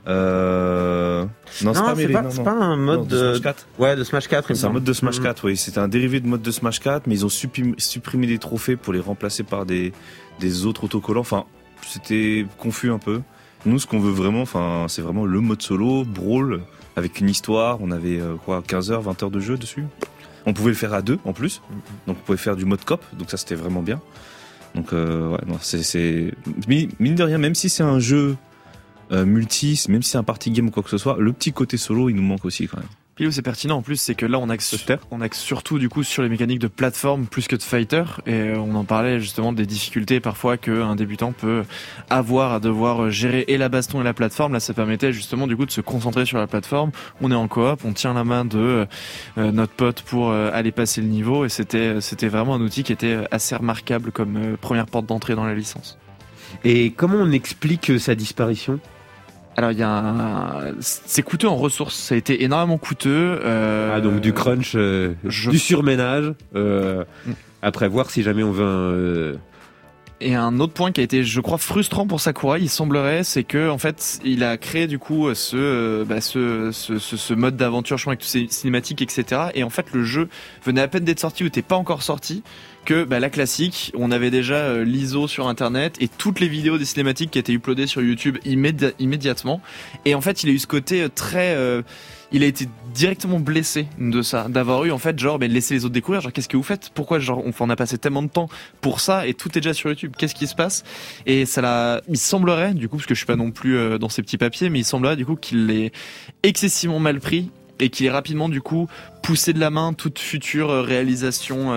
Non, c'est pas mêlée. C'est pas un mode de Smash 4. Ouais, de Smash 4. C'est un mode de Smash 4, oui. C'était un dérivé de mode de Smash 4, mais ils ont supprimé des trophées pour les remplacer par des autres autocollants. Enfin, c'était confus un peu. Nous, ce qu'on veut vraiment, c'est vraiment le mode solo, Brawl, avec une histoire. On avait 15 heures, 20 heures de jeu dessus. On pouvait le faire à 2 en plus. Donc on pouvait faire du mode coop. Donc ça, c'était vraiment bien. Donc c'est mine de rien, même si c'est un jeu multi, même si c'est un party game ou quoi que ce soit, le petit côté solo, il nous manque aussi quand même. Puis où c'est pertinent en plus, c'est que là on axe surtout du coup sur les mécaniques de plateforme plus que de fighter, et on en parlait justement des difficultés parfois qu'un débutant peut avoir à devoir gérer et la baston et la plateforme. Là ça permettait justement du coup de se concentrer sur la plateforme, on est en coop, on tient la main de notre pote pour aller passer le niveau, et c'était vraiment un outil qui était assez remarquable comme première porte d'entrée dans la licence. Et comment on explique sa disparition ? Alors c'est coûteux en ressources, ça a été énormément coûteux. Donc du crunch, du surménage. Après voir si jamais on veut Et un autre point qui a été, je crois, frustrant pour Sakurai, il semblerait, c'est que en fait, il a créé du coup ce mode d'aventure, je crois, avec toutes ces cinématiques, etc. Et en fait, le jeu venait à peine d'être sorti ou n'était pas encore sorti. Que la classique, on avait déjà l'ISO sur internet et toutes les vidéos des cinématiques qui étaient uploadées sur YouTube immédiatement. Et en fait, il a eu ce côté très il a été directement blessé de ça, d'avoir eu en fait laissez les autres découvrir, qu'est-ce que vous faites, pourquoi on a passé tellement de temps pour ça et tout est déjà sur YouTube, qu'est-ce qui se passe? Et il semblerait du coup, parce que je suis pas non plus dans ces petits papiers, mais il semblerait du coup qu'il l'ait excessivement mal pris et qu'il ait rapidement du coup poussé de la main toute future réalisation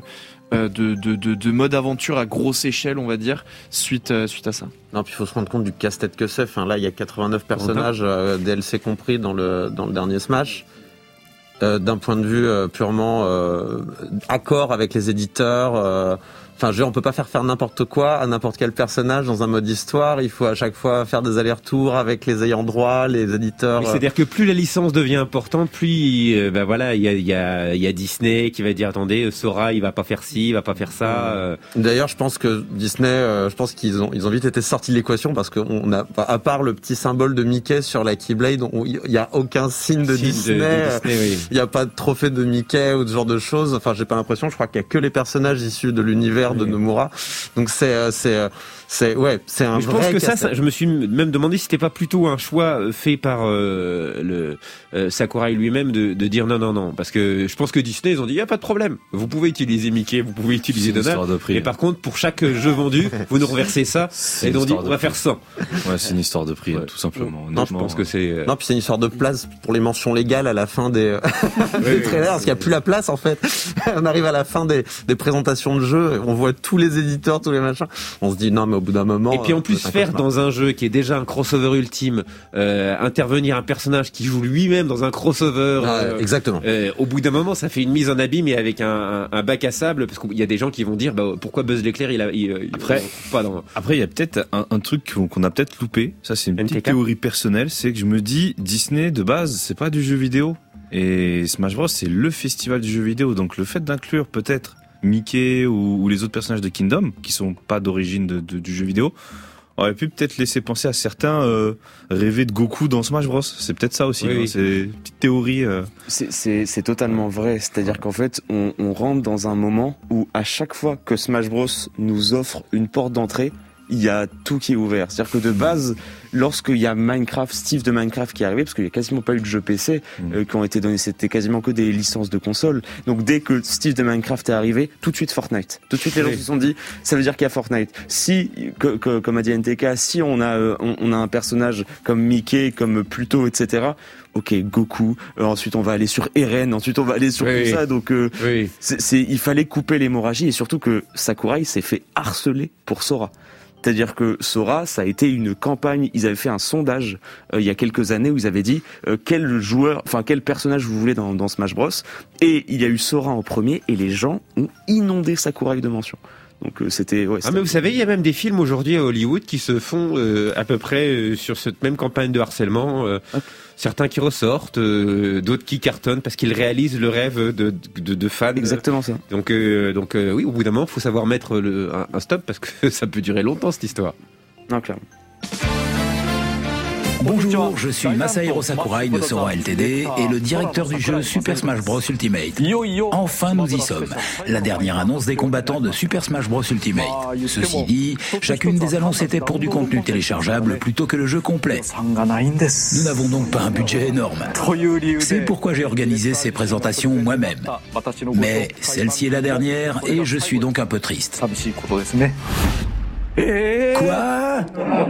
de mode aventure à grosse échelle, on va dire, suite à ça. Non, puis il faut se rendre compte du casse-tête que c'est. Enfin, là, il y a 89 personnages, DLC compris, dans le dernier Smash. D'un point de vue purement accord avec les éditeurs. On peut pas faire n'importe quoi à n'importe quel personnage dans un mode histoire. Il faut à chaque fois faire des allers-retours avec les ayants droit, les éditeurs. C'est-à-dire que plus la licence devient importante, plus il y a Disney qui va dire attendez, Sora il va pas faire ci, il va pas faire ça. D'ailleurs, je pense que Disney, qu'ils ont vite été sortis de l'équation parce qu'on a, à part le petit symbole de Mickey sur la Keyblade, il y a aucun signe de Disney. Il y a pas de trophée de Mickey ou ce genre de choses. Enfin, j'ai pas l'impression. Je crois qu'il y a que les personnages issus de l'univers de Nomura. Donc c'est un je pense que ça, je me suis même demandé si c'était pas plutôt un choix fait par Sakurai lui-même de dire non, parce que je pense que Disney ils ont dit y a pas de problème, vous pouvez utiliser Mickey, vous pouvez utiliser Donald, et par contre pour chaque jeu vendu vous nous reversez ça, et ils ont dit on va faire 100. Ouais, c'est une histoire de prix, tout simplement. Non, je pense que c'est non, puis c'est une histoire de place pour les mentions légales à la fin des des trailers, parce qu'il y a plus la place en fait. On arrive à la fin des présentations de jeux, on voit tous les éditeurs, tous les machins, on se dit non mais au bout d'un moment. Et puis en plus faire dans un jeu qui est déjà un crossover ultime, intervenir un personnage qui joue lui-même dans un crossover. Exactement. Au bout d'un moment, ça fait une mise en abîme et avec un bac à sable, parce qu'il y a des gens qui vont dire pourquoi Buzz l'éclair Après il y a peut-être un truc qu'on a peut-être loupé. Ça c'est une petite théorie personnelle, c'est que je me dis Disney de base c'est pas du jeu vidéo et Smash Bros c'est le festival du jeu vidéo, donc le fait d'inclure peut-être Mickey ou les autres personnages de Kingdom qui sont pas d'origine du jeu vidéo aurait pu peut-être laisser penser à certains rêver de Goku dans Smash Bros. C'est peut-être ça aussi. C'est une petite théorie. C'est totalement vrai. C'est-à-dire qu'en fait, on rentre dans un moment où à chaque fois que Smash Bros nous offre une porte d'entrée, il y a tout qui est ouvert. C'est-à-dire que de base, lorsqu'il y a Steve de Minecraft qui est arrivé, parce qu'il n'y a quasiment pas eu de jeux PC qui ont été donnés, c'était quasiment que des licences de consoles. Donc dès que Steve de Minecraft est arrivé, tout de suite Fortnite. Tout de suite les gens se sont dit, ça veut dire qu'il y a Fortnite. Si, comme a dit NTK, si on a un personnage comme Mickey, comme Pluto, etc., ok, Goku, ensuite on va aller sur Eren, ensuite on va aller sur tout ça, donc il fallait couper l'hémorragie, et surtout que Sakurai s'est fait harceler pour Sora. C'est-à-dire que Sora, ça a été une campagne, ils avaient fait un sondage il y a quelques années où ils avaient dit quel personnage vous voulez dans Smash Bros, et il y a eu Sora en premier et les gens ont inondé Sakurai de mentions. Donc c'était mais vous savez, il y a même des films aujourd'hui à Hollywood qui se font à peu près sur cette même campagne de harcèlement, certains qui ressortent, d'autres qui cartonnent parce qu'ils réalisent le rêve de fans. Exactement ça. Donc oui, au bout d'un moment, faut savoir mettre un stop parce que ça peut durer longtemps cette histoire. Non, clairement. Bonjour, je suis Masahiro Sakurai de Sora Ltd et le directeur du jeu Super Smash Bros Ultimate. Enfin, nous y sommes. La dernière annonce des combattants de Super Smash Bros Ultimate. Ceci dit, chacune des annonces était pour du contenu téléchargeable plutôt que le jeu complet. Nous n'avons donc pas un budget énorme. C'est pourquoi j'ai organisé ces présentations moi-même. Mais celle-ci est la dernière et je suis donc un peu triste. Quoi ?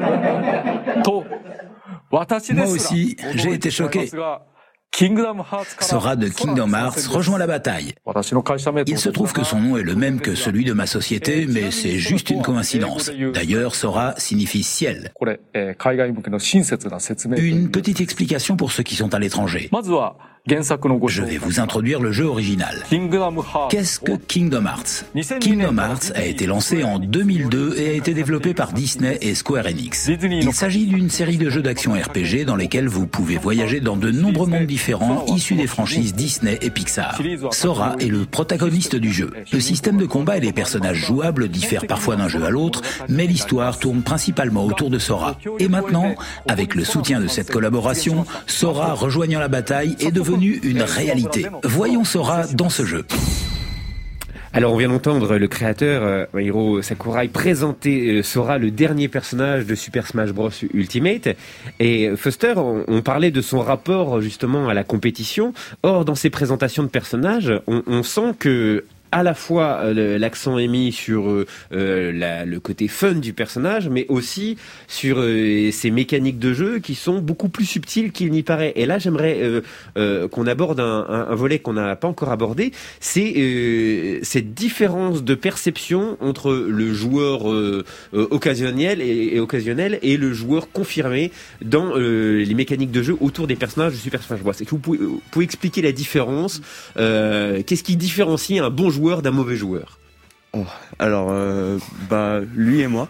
Moi aussi, j'ai été choqué. Sora de Kingdom Hearts rejoint la bataille. Il se trouve que son nom est le même que celui de ma société, mais c'est juste une coïncidence. D'ailleurs, Sora signifie ciel. Une petite explication pour ceux qui sont à l'étranger. Je vais vous introduire le jeu original. Qu'est-ce que Kingdom Hearts ? Kingdom Hearts a été lancé en 2002 et a été développé par Disney et Square Enix. Il s'agit d'une série de jeux d'action RPG dans lesquels vous pouvez voyager dans de nombreux mondes différents issus des franchises Disney et Pixar. Sora est le protagoniste du jeu. Le système de combat et les personnages jouables diffèrent parfois d'un jeu à l'autre, mais l'histoire tourne principalement autour de Sora. Et maintenant, avec le soutien de cette collaboration, Sora rejoignant la bataille est devenu une réalité. Voyons Sora dans ce jeu. Alors on vient d'entendre le créateur Hiro Sakurai présenter Sora, le dernier personnage de Super Smash Bros Ultimate. Et Foster, on parlait de son rapport justement à la compétition. Or dans ses présentations de personnages, on sent que à la fois l'accent est mis sur le côté fun du personnage, mais aussi sur ses mécaniques de jeu qui sont beaucoup plus subtiles qu'il n'y paraît. Et là, j'aimerais qu'on aborde un volet qu'on n'a pas encore abordé, c'est cette différence de perception entre le joueur occasionnel et le joueur confirmé dans les mécaniques de jeu autour des personnages de Super Smash Bros. Est-ce que vous pouvez expliquer la différence ? Qu'est-ce qui différencie un bon joueur d'un mauvais joueur? Alors, lui et moi.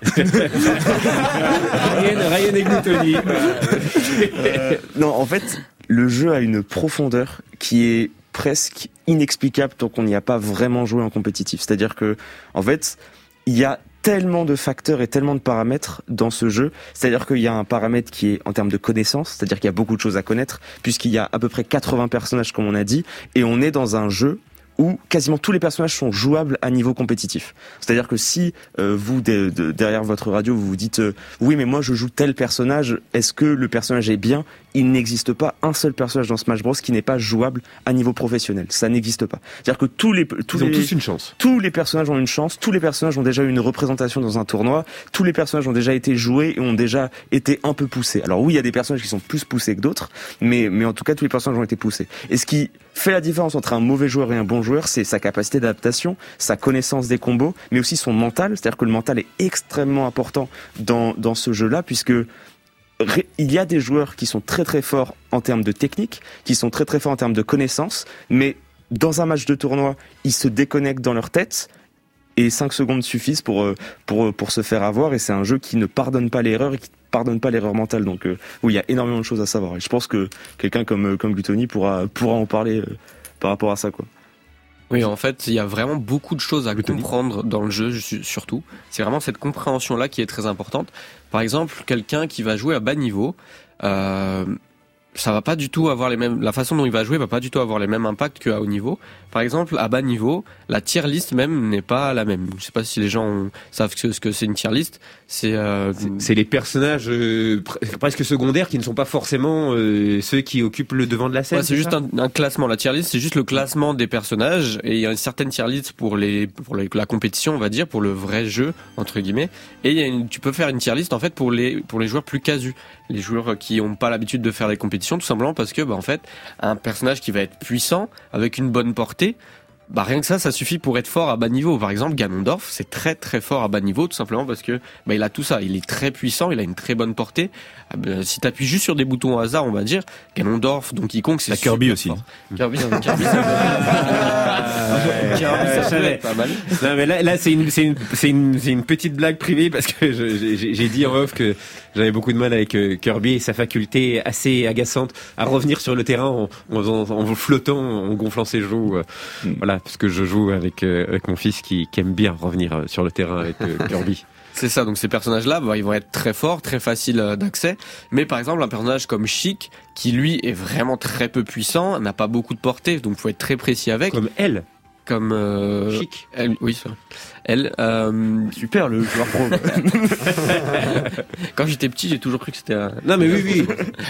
Ryan et Glutoni. Non, en fait, le jeu a une profondeur qui est presque inexplicable tant qu'on n'y a pas vraiment joué en compétitif. C'est-à-dire que, en fait, il y a tellement de facteurs et tellement de paramètres dans ce jeu. C'est-à-dire qu'il y a un paramètre qui est en termes de connaissances, c'est-à-dire qu'il y a beaucoup de choses à connaître, puisqu'il y a à peu près 80 personnages, comme on a dit, et on est dans un jeu où quasiment tous les personnages sont jouables à niveau compétitif. C'est-à-dire que si vous, derrière votre radio, vous vous dites oui, mais moi je joue tel personnage, est-ce que le personnage est bien ? Il n'existe pas un seul personnage dans Smash Bros qui n'est pas jouable à niveau professionnel. Ça n'existe pas. C'est-à-dire que ils ont tous une chance. Tous les personnages ont une chance. Tous les personnages ont déjà eu une représentation dans un tournoi. Tous les personnages ont déjà été joués et ont déjà été un peu poussés. Alors oui, il y a des personnages qui sont plus poussés que d'autres, mais en tout cas, tous les personnages ont été poussés. Et ce qui fait la différence entre un mauvais joueur et un bon joueur, c'est sa capacité d'adaptation, sa connaissance des combos, mais aussi son mental. C'est-à-dire que le mental est extrêmement important dans ce jeu-là, puisque il y a des joueurs qui sont très très forts en termes de technique, qui sont très très forts en termes de connaissances, mais dans un match de tournoi, ils se déconnectent dans leur tête et 5 secondes suffisent pour se faire avoir, et c'est un jeu qui ne pardonne pas l'erreur et qui ne pardonne pas l'erreur mentale. Donc oui, il y a énormément de choses à savoir, et je pense que quelqu'un comme Glutoni pourra en parler par rapport à ça, quoi. Oui, en fait, il y a vraiment beaucoup de choses à comprendre dans le jeu, surtout. C'est vraiment cette compréhension-là qui est très importante. Par exemple, quelqu'un qui va jouer à bas niveau, ça va pas du tout avoir la façon dont il va jouer va pas du tout avoir les mêmes impacts qu'à haut niveau. Par exemple, à bas niveau, la tier list même n'est pas la même. Je sais pas si les gens savent ce que c'est une tier list. C'est les personnages presque secondaires qui ne sont pas forcément ceux qui occupent le devant de la scène. Ouais, c'est juste un classement. La tier list, c'est juste le classement des personnages, et il y a une certaine tier list pour la compétition, on va dire, pour le vrai jeu entre guillemets. Et tu peux faire une tier list en fait pour les joueurs plus casus, les joueurs qui ont pas l'habitude de faire des compétitions, tout simplement parce que en fait, un personnage qui va être puissant avec une bonne portée, rien que ça suffit pour être fort à bas niveau. Par exemple, Ganondorf, c'est très très fort à bas niveau, tout simplement parce que il a tout ça. Il est très puissant, il a une très bonne portée. Si t'appuies juste sur des boutons au hasard, on va dire, Ganondorf, Donkey Kong, c'est Kirby aussi. Kirby, ça peut être pas mal. Non, mais là c'est une petite blague privée, parce que j'ai dit en off que j'avais beaucoup de mal avec Kirby et sa faculté assez agaçante à revenir sur le terrain en flottant, en gonflant ses joues. Voilà, parce que je joue avec mon fils qui aime bien revenir sur le terrain avec Kirby. C'est ça, donc ces personnages-là, ils vont être très forts, très faciles d'accès. Mais par exemple, un personnage comme Sheik, qui lui est vraiment très peu puissant, n'a pas beaucoup de portée, donc faut être très précis avec. Comme elle. Comme Chic. Elle, oui, ça. Elle. Super, le joueur pro. Quand j'étais petit, j'ai toujours cru que c'était. Non mais oui.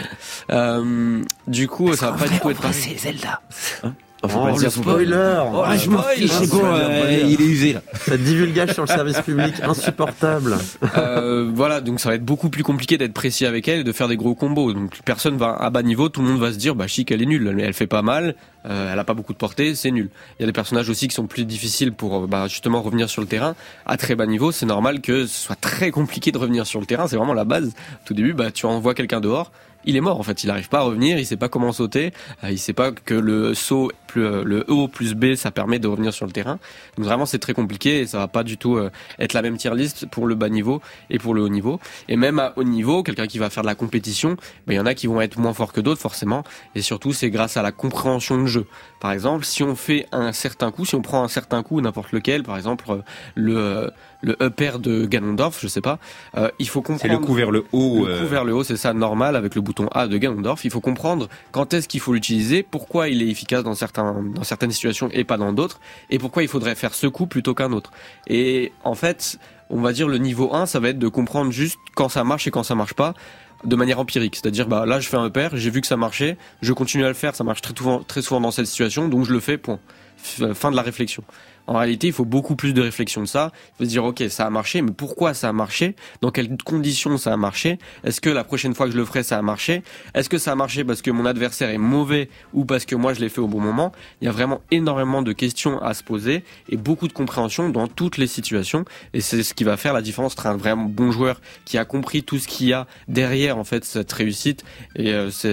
Du coup, ça va pas du tout être. C'est Zelda. Faut pas dire spoiler. Je m'en fiche, c'est bon, il est usé là. Ça divulgage sur le service public, insupportable. Voilà, donc ça va être beaucoup plus compliqué d'être précis avec elle et de faire des gros combos. Donc personne va à bas niveau, tout le monde va se dire Chic, elle est nulle, elle fait pas mal, elle a pas beaucoup de portée, c'est nul. Il y a des personnages aussi qui sont plus difficiles pour justement revenir sur le terrain. À très bas niveau, c'est normal que ce soit très compliqué de revenir sur le terrain, c'est vraiment la base. Au tout début, tu envoies quelqu'un dehors il est mort en fait, il arrive pas à revenir, il sait pas comment sauter, il sait pas que le saut le E plus B ça permet de revenir sur le terrain. Donc vraiment c'est très compliqué et ça va pas du tout être la même tier list pour le bas niveau et pour le haut niveau. Et même à haut niveau, quelqu'un qui va faire de la compétition, il y en a qui vont être moins forts que d'autres forcément, et surtout c'est grâce à la compréhension de jeu. Par exemple, si on fait un certain coup, si on prend un certain coup, n'importe lequel, par exemple le upper de Ganondorf, je sais pas, il faut comprendre. C'est le coup vers le haut. Le coup vers le haut, c'est ça, normal, avec le bouton A de Ganondorf. Il faut comprendre quand est-ce qu'il faut l'utiliser, pourquoi il est efficace dans certaines situations et pas dans d'autres, et pourquoi il faudrait faire ce coup plutôt qu'un autre. Et en fait, on va dire le niveau 1, ça va être de comprendre juste quand ça marche et quand ça marche pas, de manière empirique. C'est-à-dire, là, je fais un upper, j'ai vu que ça marchait, je continue à le faire, ça marche très souvent dans cette situation, donc je le fais, point. Fin de la réflexion. En réalité, il faut beaucoup plus de réflexion de ça. Il faut se dire, ok, ça a marché, mais pourquoi ça a marché? Dans quelles conditions ça a marché? Est-ce que la prochaine fois que je le ferai, ça a marché? Est-ce que ça a marché parce que mon adversaire est mauvais ou parce que moi je l'ai fait au bon moment? Il y a vraiment énormément de questions à se poser et beaucoup de compréhension dans toutes les situations. Et c'est ce qui va faire la différence entre un vraiment bon joueur qui a compris tout ce qu'il y a derrière, en fait, cette réussite et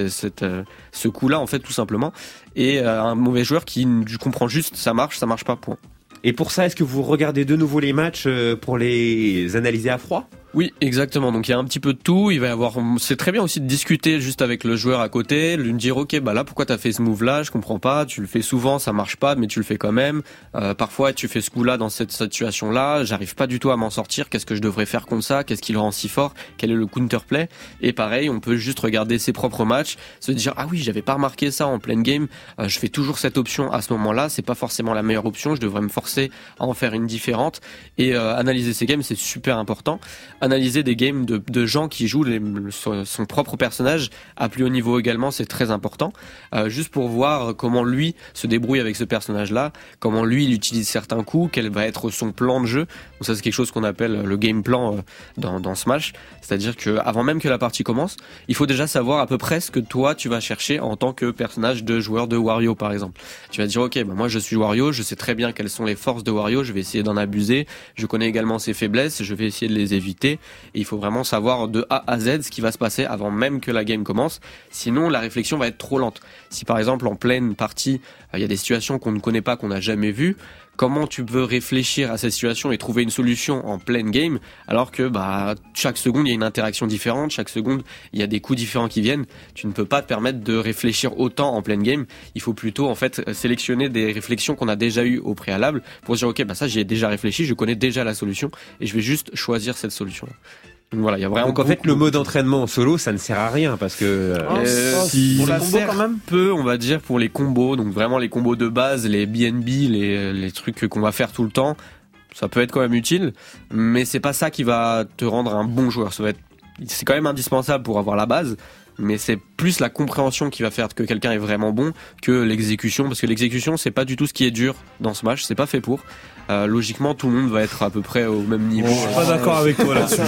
ce coup-là, en fait, tout simplement. Et un mauvais joueur qui comprend juste ça marche pas, point. Et pour ça, est-ce que vous regardez de nouveau les matchs pour les analyser à froid ? Oui, exactement. Donc il y a un petit peu de tout. Il va y avoir, c'est très bien aussi de discuter juste avec le joueur à côté, lui dire ok, là pourquoi t'as fait ce move là, je comprends pas. Tu le fais souvent, ça marche pas, mais tu le fais quand même. Parfois tu fais ce coup là dans cette situation là, j'arrive pas du tout à m'en sortir. Qu'est-ce que je devrais faire contre ça? Qu'est-ce qui le rend si fort? Quel est le counterplay? Et pareil, on peut juste regarder ses propres matchs, se dire ah oui, j'avais pas remarqué ça en pleine game. Je fais toujours cette option à ce moment-là. C'est pas forcément la meilleure option. Je devrais me forcer à en faire une différente. Et analyser ces games, c'est super important. Analyser des games de gens qui jouent son propre personnage à plus haut niveau également, c'est très important, juste pour voir comment lui se débrouille avec ce personnage-là, comment lui il utilise certains coups, quel va être son plan de jeu. Donc ça c'est quelque chose qu'on appelle le game plan dans Smash, c'est-à-dire que avant même que la partie commence, il faut déjà savoir à peu près ce que toi tu vas chercher en tant que personnage de joueur de Wario par exemple. Tu vas dire ok, moi je suis Wario, je sais très bien quelles sont les forces de Wario, je vais essayer d'en abuser, je connais également ses faiblesses, je vais essayer de les éviter. Et il faut vraiment savoir de A à Z ce qui va se passer avant même que la game commence. Sinon, la réflexion va être trop lente. Si par exemple, en pleine partie, il y a des situations qu'on ne connaît pas, qu'on n'a jamais vues, comment tu peux réfléchir à cette situation et trouver une solution en pleine game alors que chaque seconde il y a une interaction différente, chaque seconde il y a des coups différents qui viennent. Tu ne peux pas te permettre de réfléchir autant en pleine game. Il faut plutôt en fait sélectionner des réflexions qu'on a déjà eues au préalable pour se dire ok ça j'y ai déjà réfléchi, je connais déjà la solution et je vais juste choisir cette solution là. Donc voilà, il y a vraiment. Donc en fait, le mode entraînement en solo, ça ne sert à rien parce que pour ça sert quand même peu, on va dire, pour les combos. Donc vraiment les combos de base, les BNB, les trucs qu'on va faire tout le temps, ça peut être quand même utile, mais c'est pas ça qui va te rendre un bon joueur. C'est quand même indispensable pour avoir la base. Mais c'est plus la compréhension qui va faire que quelqu'un est vraiment bon que l'exécution, parce que l'exécution c'est pas du tout ce qui est dur dans Smash, c'est pas fait pour. Logiquement tout le monde va être à peu près au même niveau. Je suis pas d'accord avec toi là-dessus.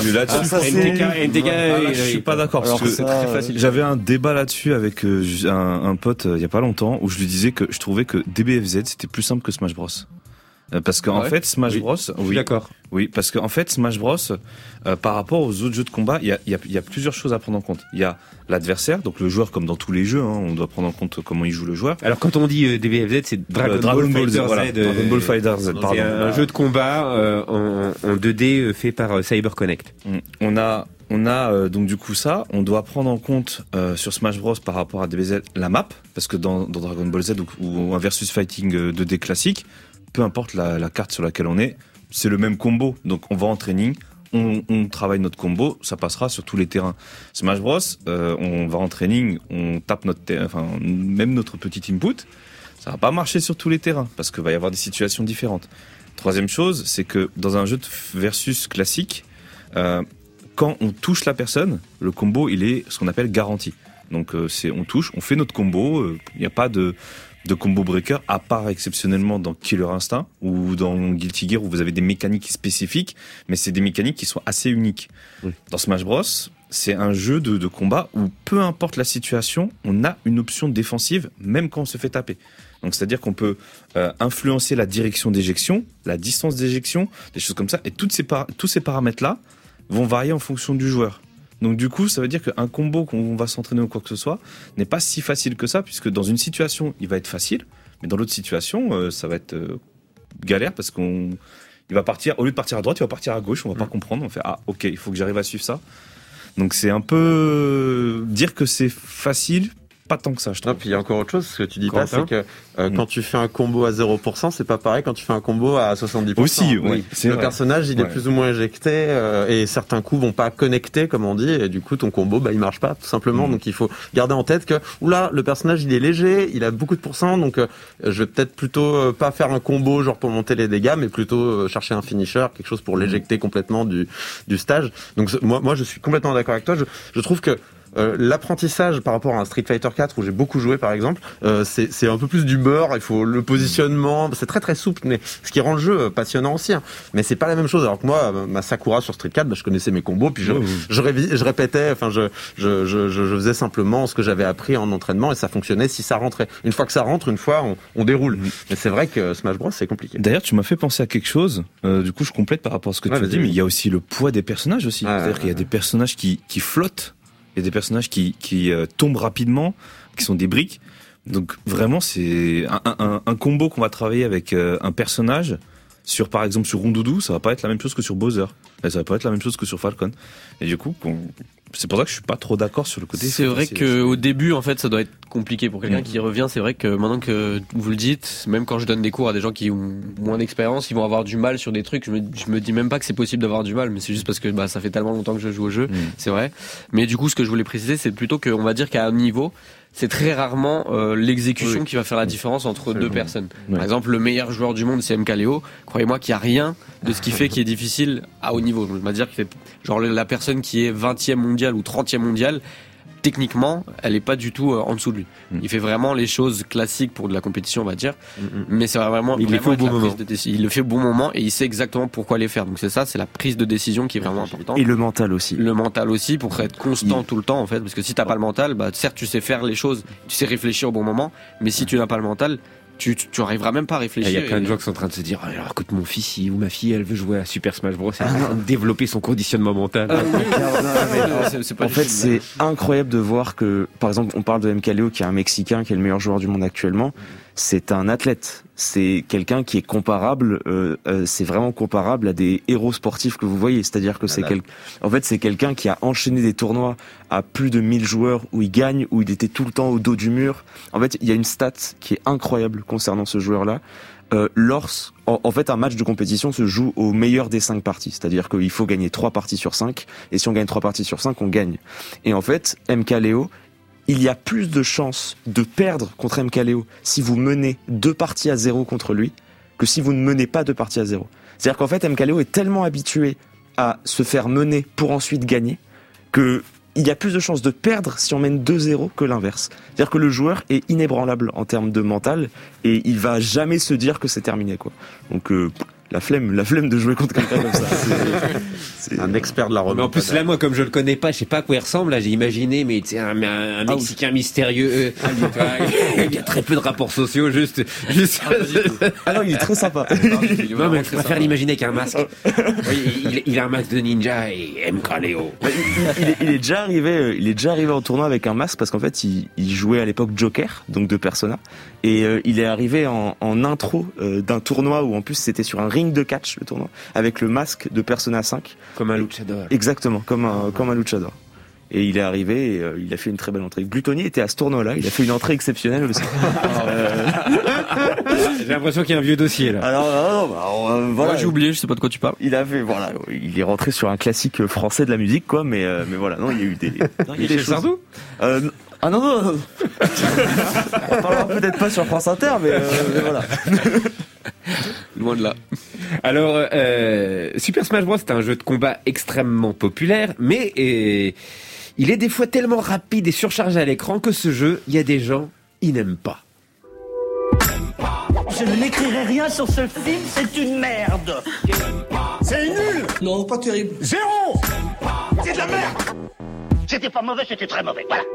Je suis pas d'accord parce que c'est très facile. J'avais un débat là-dessus avec un pote il y a pas longtemps où je lui disais que je trouvais que DBFZ c'était plus simple que Smash Bros. Parce qu'en fait Smash Bros, oui, d'accord. Oui, parce qu'en fait Smash Bros, par rapport aux autres jeux de combat, il y a plusieurs choses à prendre en compte. Il y a l'adversaire, donc le joueur comme dans tous les jeux, on doit prendre en compte comment il joue le joueur. Alors quand on dit DBFZ, c'est Dragon Ball Fighter Z. Dragon Ball Fighter Z, pardon. C'est un jeu de combat en 2D fait par CyberConnect. On a donc du coup ça, on doit prendre en compte sur Smash Bros par rapport à DBZ la map, parce que dans Dragon Ball Z ou un versus fighting 2D classique, peu importe la carte sur laquelle on est, c'est le même combo. Donc on va en training, on travaille notre combo, ça passera sur tous les terrains. Smash Bros, on va en training, on tape même notre petit input, ça va pas marcher sur tous les terrains parce qu'il va y avoir des situations différentes. Troisième chose, c'est que dans un jeu de versus classique, quand on touche la personne, le combo il est ce qu'on appelle garanti. Donc on touche, on fait notre combo, il n'y a pas de combo breaker, à part exceptionnellement dans Killer Instinct ou dans Guilty Gear où vous avez des mécaniques spécifiques, mais c'est des mécaniques qui sont assez uniques. Oui. Dans Smash Bros, c'est un jeu de combat où peu importe la situation, on a une option défensive même quand on se fait taper. Donc c'est-à-dire qu'on peut influencer la direction d'éjection, la distance d'éjection, des choses comme ça, et tous ces paramètres-là vont varier en fonction du joueur. Donc du coup, ça veut dire qu'un combo qu'on va s'entraîner ou quoi que ce soit n'est pas si facile que ça, puisque dans une situation, il va être facile, mais dans l'autre situation, ça va être galère parce il va partir, au lieu de partir à droite, il va partir à gauche, on va pas comprendre, on fait ok, il faut que j'arrive à suivre ça. Donc c'est un peu dire que c'est facile, pas tant que ça, je trouve. Non, puis il y a encore autre chose, ce que tu dis pas, c'est que quand tu fais un combo à 0%, c'est pas pareil quand tu fais un combo à 70%. Aussi, oui. Le personnage, il est plus ou moins éjecté, et certains coups vont pas connecter, comme on dit, et du coup, ton combo, il marche pas, tout simplement. Donc il faut garder en tête que, le personnage, il est léger, il a beaucoup de pourcents, donc je vais peut-être plutôt pas faire un combo, genre pour monter les dégâts, mais plutôt chercher un finisher, quelque chose pour l'éjecter complètement du stage. Donc moi, je suis complètement d'accord avec toi. Je trouve que l'apprentissage par rapport à un Street Fighter 4 où j'ai beaucoup joué par exemple, c'est un peu plus du beurre, il faut le positionnement, c'est très très souple, mais ce qui rend le jeu passionnant aussi, hein. Mais c'est pas la même chose, alors que moi, ma Sakura sur Street 4, je connaissais mes combos, puis je répétais, enfin je faisais simplement ce que j'avais appris en entraînement et ça fonctionnait si ça rentrait. Une fois que ça rentre, on déroule. Mais c'est vrai que Smash Bros c'est compliqué. D'ailleurs, tu m'as fait penser à quelque chose, du coup je complète par rapport à ce que tu as dit, mais il y a aussi le poids des personnages aussi. C'est-à-dire qu'il y a des personnages qui flottent. Il y a des personnages qui tombent rapidement, qui sont des briques. Donc vraiment, c'est un combo qu'on va travailler avec un personnage par exemple sur Rondoudou, ça va pas être la même chose que sur Bowser. Et ça va pas être la même chose que sur Falcon. Et du coup, c'est pour ça que je suis pas trop d'accord sur le côté. C'est vrai qu'au début, en fait, ça doit être compliqué pour quelqu'un qui revient. C'est vrai que maintenant que vous le dites, même quand je donne des cours à des gens qui ont moins d'expérience, ils vont avoir du mal sur des trucs. Je me dis même pas que c'est possible d'avoir du mal, mais c'est juste parce que ça fait tellement longtemps que je joue au jeu. C'est vrai. Mais du coup, ce que je voulais préciser, c'est plutôt qu'on va dire qu'à un niveau, c'est très rarement l'exécution qui va faire la différence entre deux personnes. Par exemple, le meilleur joueur du monde, c'est MKLeo. Croyez-moi qu'il n'y a rien de ce qui fait qui est difficile à haut niveau. On va dire que c'est genre la personne qui est 20e mondial ou 30e mondial, techniquement, elle est pas du tout en dessous de lui. Il fait vraiment les choses classiques pour de la compétition, on va dire. Mais c'est vraiment il le fait au bon moment. Il le fait au bon moment et il sait exactement pourquoi les faire. Donc c'est la prise de décision qui est vraiment importante. Et le mental aussi. Le mental aussi pour être constant tout le temps en fait, parce que si t'as pas le mental, certes tu sais faire les choses, tu sais réfléchir au bon moment, mais si tu n'as pas le mental, tu arriveras même pas à réfléchir. Il y a plein de gens qui sont en train de se dire alors écoute, mon fils ou ma fille elle veut jouer à Super Smash Bros, elle va développer son conditionnement mental. En fait, c'est incroyable de voir que, par exemple, on parle de MKLeo qui est un Mexicain, qui est le meilleur joueur du monde actuellement. C'est un athlète. C'est quelqu'un qui est comparable, c'est vraiment comparable à des héros sportifs que vous voyez. C'est-à-dire que c'est quelqu'un qui a enchaîné des tournois à plus de 1000 joueurs où il gagne, où il était tout le temps au dos du mur. En fait, il y a une stat qui est incroyable concernant ce joueur-là. En fait, un match de compétition se joue au meilleur des 5 parties. C'est-à-dire qu'il faut gagner 3 parties sur 5. Et si on gagne 3 parties sur 5, on gagne. Et en fait, MKLeo, il y a plus de chances de perdre contre MKLeo si vous menez 2 parties à 0 contre lui que si vous ne menez pas 2 parties à 0. C'est-à-dire qu'en fait, MKLeo est tellement habitué à se faire mener pour ensuite gagner que il y a plus de chances de perdre si on mène 2-0 que l'inverse. C'est-à-dire que le joueur est inébranlable en termes de mental et il va jamais se dire que c'est terminé, quoi. Donc la flemme de jouer contre quelqu'un comme ça. C'est un expert de la remontada. Mais en plus là, moi, comme je le connais pas, je sais pas à quoi il ressemble. Là, j'ai imaginé, mais tu sais, un Mexicain mystérieux. Il y a très peu de rapports sociaux, juste. Ah non, il est très sympa. Non, mais je préfère l'imaginer avec un masque. Oui, il a un masque de ninja et MKLeo. Il est déjà arrivé en tournoi avec un masque parce qu'en fait, il jouait à l'époque Joker, donc de Persona, et il est arrivé en intro d'un tournoi où en plus c'était sur un ring de catch, le tournoi, avec le masque de Persona 5. Comme un luchador. Exactement, comme un luchador. Et il est arrivé et il a fait une très belle entrée. Glutoni était à ce tournoi-là, il a fait une entrée exceptionnelle aussi. J'ai l'impression qu'il y a un vieux dossier là. Alors, voilà. Moi j'ai oublié, je sais pas de quoi tu parles. Il est rentré sur un classique français de la musique, quoi, mais voilà, non, il y a eu des... Michel Sardou Ah non. On parlera peut-être pas sur France Inter, mais voilà. Loin de là. Alors, Super Smash Bros, c'est un jeu de combat extrêmement populaire, mais il est des fois tellement rapide et surchargé à l'écran que ce jeu, il y a des gens, ils n'aiment pas. Je n'écrirai rien sur ce film, c'est une merde. C'est nul. Non, pas terrible. 0. C'est de la merde. C'était pas mauvais, c'était très mauvais, voilà.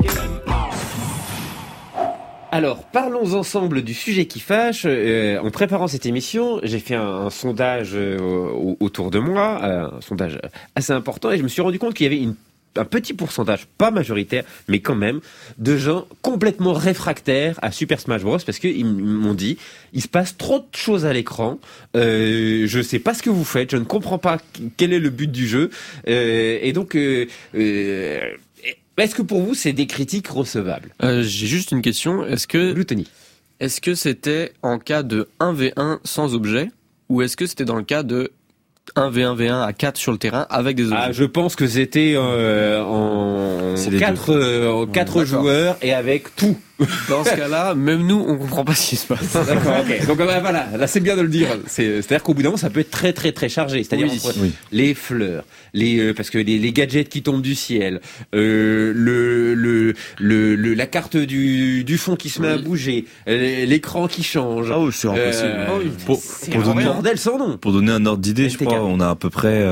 Alors, parlons ensemble du sujet qui fâche. En préparant cette émission, j'ai fait un sondage autour de moi, un sondage assez important, et je me suis rendu compte qu'il y avait une un petit pourcentage, pas majoritaire, mais quand même, de gens complètement réfractaires à Super Smash Bros. Parce qu'ils m'ont dit, il se passe trop de choses à l'écran, je sais pas ce que vous faites, je ne comprends pas quel est le but du jeu, et donc, est-ce que pour vous, c'est des critiques recevables? J'ai juste une question, est-ce que c'était en cas de 1v1 sans objet, ou est-ce que c'était dans le cas de 1v1 à 4 sur le terrain avec des objets? Je pense que c'était en 4 joueurs et avec tout. Dans ce cas-là, même nous, on comprend pas ce qui se passe. D'accord, ok. Donc voilà, là c'est bien de le dire. C'est-à-dire qu'au bout d'un moment, ça peut être très très très chargé. C'est-à-dire entre les fleurs, parce que les gadgets qui tombent du ciel, la carte du fond qui se met à bouger, l'écran qui change. Ah oui, c'est impossible. Pour donner un bordel sans nom. Pour donner un ordre d'idée, je crois, on a à peu près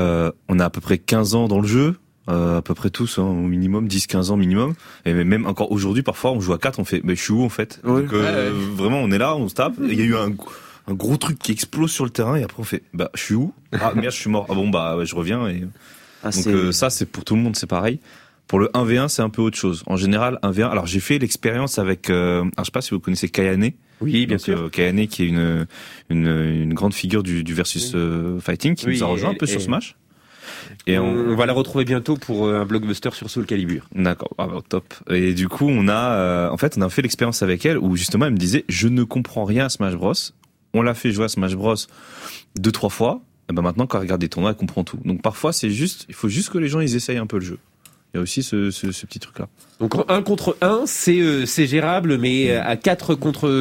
15 ans dans le jeu. À peu près tous, au minimum 10-15 ans minimum, et même encore aujourd'hui parfois on joue à 4, on fait mais je suis où en fait? Donc vraiment on est là, on se tape, il y a eu un gros truc qui explose sur le terrain et après on fait je suis où? Ah merde, je suis mort. Ah bon je reviens et donc ça c'est pour tout le monde, c'est pareil. Pour le 1v1 c'est un peu autre chose. En général 1v1, alors j'ai fait l'expérience avec je sais pas si vous connaissez Kayane. Oui, bien sûr. Kayane qui est une grande figure du versus fighting qui nous a rejoint un peu sur Smash. Et on va la retrouver bientôt pour un blockbuster sur Soul Calibur. D'accord, top. Et du coup, on a fait l'expérience avec elle où justement elle me disait je ne comprends rien à Smash Bros. On l'a fait jouer à Smash Bros 2-3 fois. Et maintenant quand elle regarde des tournois, elle comprend tout. Donc parfois il faut juste que les gens ils essayent un peu le jeu. Il y a aussi ce petit truc là. Donc 1 contre 1, c'est gérable, mais à 4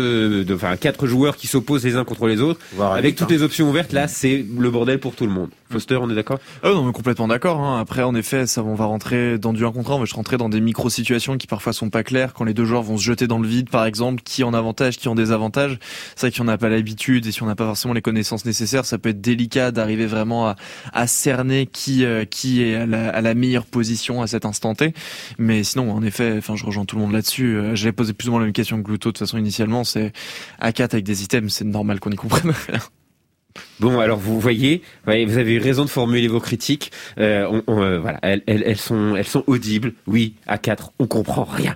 joueurs qui s'opposent les uns contre les autres, avec toutes les options ouvertes, là, c'est le bordel pour tout le monde. Foster, on est d'accord? Non, mais complètement d'accord. Après, en effet, on va rentrer dans du 1 contre 1, on va rentrer dans des micro-situations qui parfois sont pas claires, quand les deux joueurs vont se jeter dans le vide, par exemple, qui en avantage, qui en désavantage. C'est vrai qu'on n'a pas l'habitude, et si on n'a pas forcément les connaissances nécessaires, ça peut être délicat d'arriver vraiment à cerner qui est à la meilleure position à cet instant T. Mais sinon, en effet, je rejoins tout le monde là-dessus. J'avais posé plus ou moins la même question que Gluto, de toute façon, initialement, c'est A4 avec des items, c'est normal qu'on y comprenne rien. Bon, alors vous voyez, vous avez eu raison de formuler vos critiques. Voilà, elles sont audibles. Oui, A4, on comprend rien.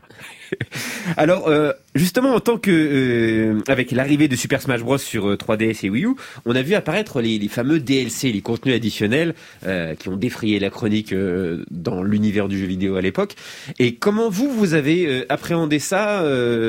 Alors, justement, en tant que avec l'arrivée de Super Smash Bros sur 3DS et Wii U, on a vu apparaître les fameux DLC, les contenus additionnels qui ont défrayé la chronique dans l'univers du jeu vidéo à l'époque. Et comment vous avez appréhendé ça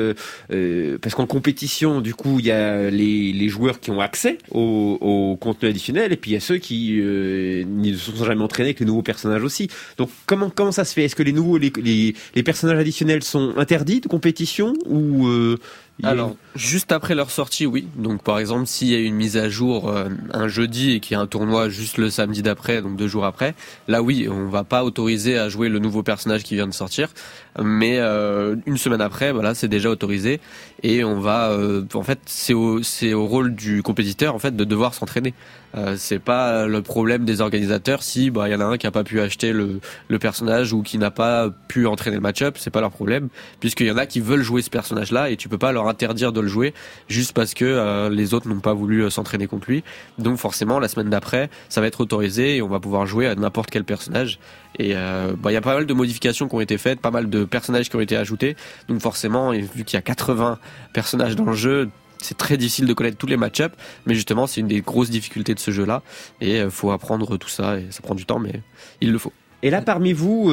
parce qu'en compétition, du coup, il y a les joueurs qui ont accès aux contenus additionnels et puis il y a ceux qui ne se sont jamais entraînés avec les nouveaux personnages aussi. Donc comment ça se fait? Est-ce que les personnages additionnels sont interdits de compétition ou Alors, juste après leur sortie, oui. Donc, par exemple, s'il y a une mise à jour un jeudi et qu'il y a un tournoi juste le samedi d'après, donc 2 jours après, là, oui, on va pas autoriser à jouer le nouveau personnage qui vient de sortir. Mais une semaine après, voilà, c'est déjà autorisé et on va, en fait, c'est au rôle du compétiteur, en fait, de devoir s'entraîner. C'est pas le problème des organisateurs si y en a un qui a pas pu acheter le personnage ou qui n'a pas pu entraîner le match-up, c'est pas leur problème, puisqu'il y en a qui veulent jouer ce personnage-là et tu peux pas leur interdire de le jouer juste parce que les autres n'ont pas voulu s'entraîner contre lui. Donc forcément la semaine d'après ça va être autorisé et on va pouvoir jouer à n'importe quel personnage. Et y a pas mal de modifications qui ont été faites, pas mal de personnages qui ont été ajoutés. Donc forcément, vu qu'il y a 80 personnages dans le jeu, c'est très difficile de connaître tous les match-ups, mais justement c'est une des grosses difficultés de ce jeu-là et faut apprendre tout ça et ça prend du temps, mais il le faut. Et là parmi vous,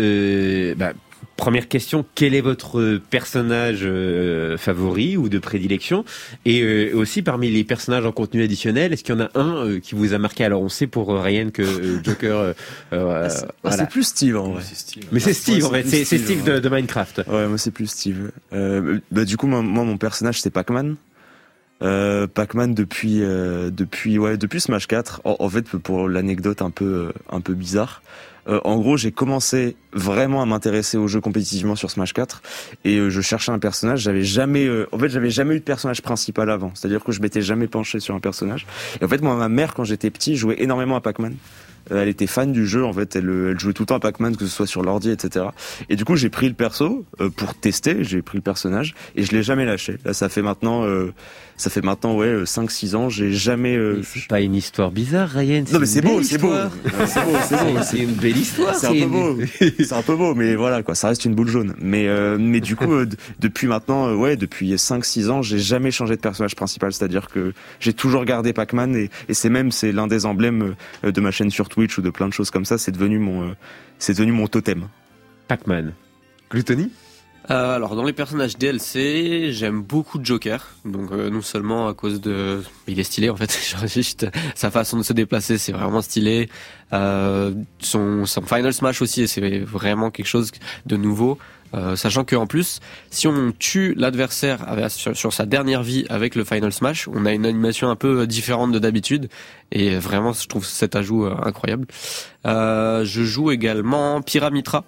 première question, quel est votre personnage favori ou de prédilection? Et aussi parmi les personnages en contenu additionnel, est-ce qu'il y en a un qui vous a marqué? Alors on sait pour Ryan que Joker voilà. C'est plus Steve en vrai. Mais c'est Steve en fait, c'est Steve de Minecraft. Ouais, moi c'est plus Steve. Du coup moi mon personnage c'est Pac-Man. Pac-Man depuis Smash 4. En fait, pour l'anecdote un peu bizarre, en gros, j'ai commencé vraiment à m'intéresser aux jeux compétitivement sur Smash 4 et je cherchais un personnage. J'avais jamais eu de personnage principal avant. C'est-à-dire que je m'étais jamais penché sur un personnage. Et en fait, moi, ma mère, quand j'étais petit, jouait énormément à Pac-Man. Elle était fan du jeu, en fait. Elle jouait tout le temps à Pac-Man, que ce soit sur l'ordi, etc. Et du coup, j'ai pris le perso pour tester. J'ai pris le personnage et je l'ai jamais lâché. Là, ça fait maintenant 5-6 ans. J'ai jamais. C'est pas une histoire bizarre, Ryan. Non, mais c'est beau. C'est une belle histoire. C'est un peu beau. C'est un peu beau, mais voilà, quoi. Ça reste une boule jaune. Mais du coup, depuis maintenant, depuis 5-6 ans, j'ai jamais changé de personnage principal. C'est-à-dire que j'ai toujours gardé Pac-Man et c'est l'un des emblèmes de ma chaîne sur Twitch ou de plein de choses comme ça. C'est devenu mon totem. Pac-Man. Gluttony? Alors dans les personnages DLC, j'aime beaucoup Joker. Donc non seulement à cause il est stylé en fait, juste sa façon de se déplacer, c'est vraiment stylé. Son Final Smash aussi, c'est vraiment quelque chose de nouveau. Sachant qu'en plus, si on tue l'adversaire sur sa dernière vie avec le Final Smash, on a une animation un peu différente de d'habitude. Et vraiment, je trouve cet ajout incroyable. Je joue également Pyramitra.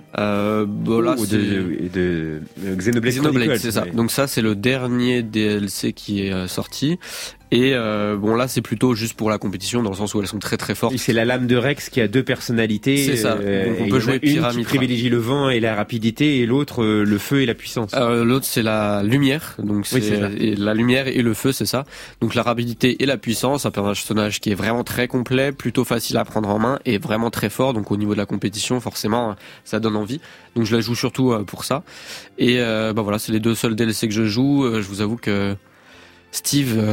De Xenoblade Chronicles, c'est ça. Donc ça, c'est le dernier DLC qui est sorti. Et là, c'est plutôt juste pour la compétition, dans le sens où elles sont très très fortes. Et c'est la lame de Rex qui a deux personnalités. C'est ça. Donc on peut jouer Pyramitra. Une qui privilégie le vent et la rapidité, et l'autre le feu et la puissance. L'autre, c'est la lumière. Donc c'est et la lumière et le feu, c'est ça. Donc la rapidité et la puissance, un personnage qui est vraiment très complet, plutôt facile à prendre en main et vraiment très fort. Donc au niveau de la compétition, forcément, ça donne envie. Donc je la joue surtout pour ça. Et voilà, c'est les deux seuls DLC que je joue. Je vous avoue que Steve,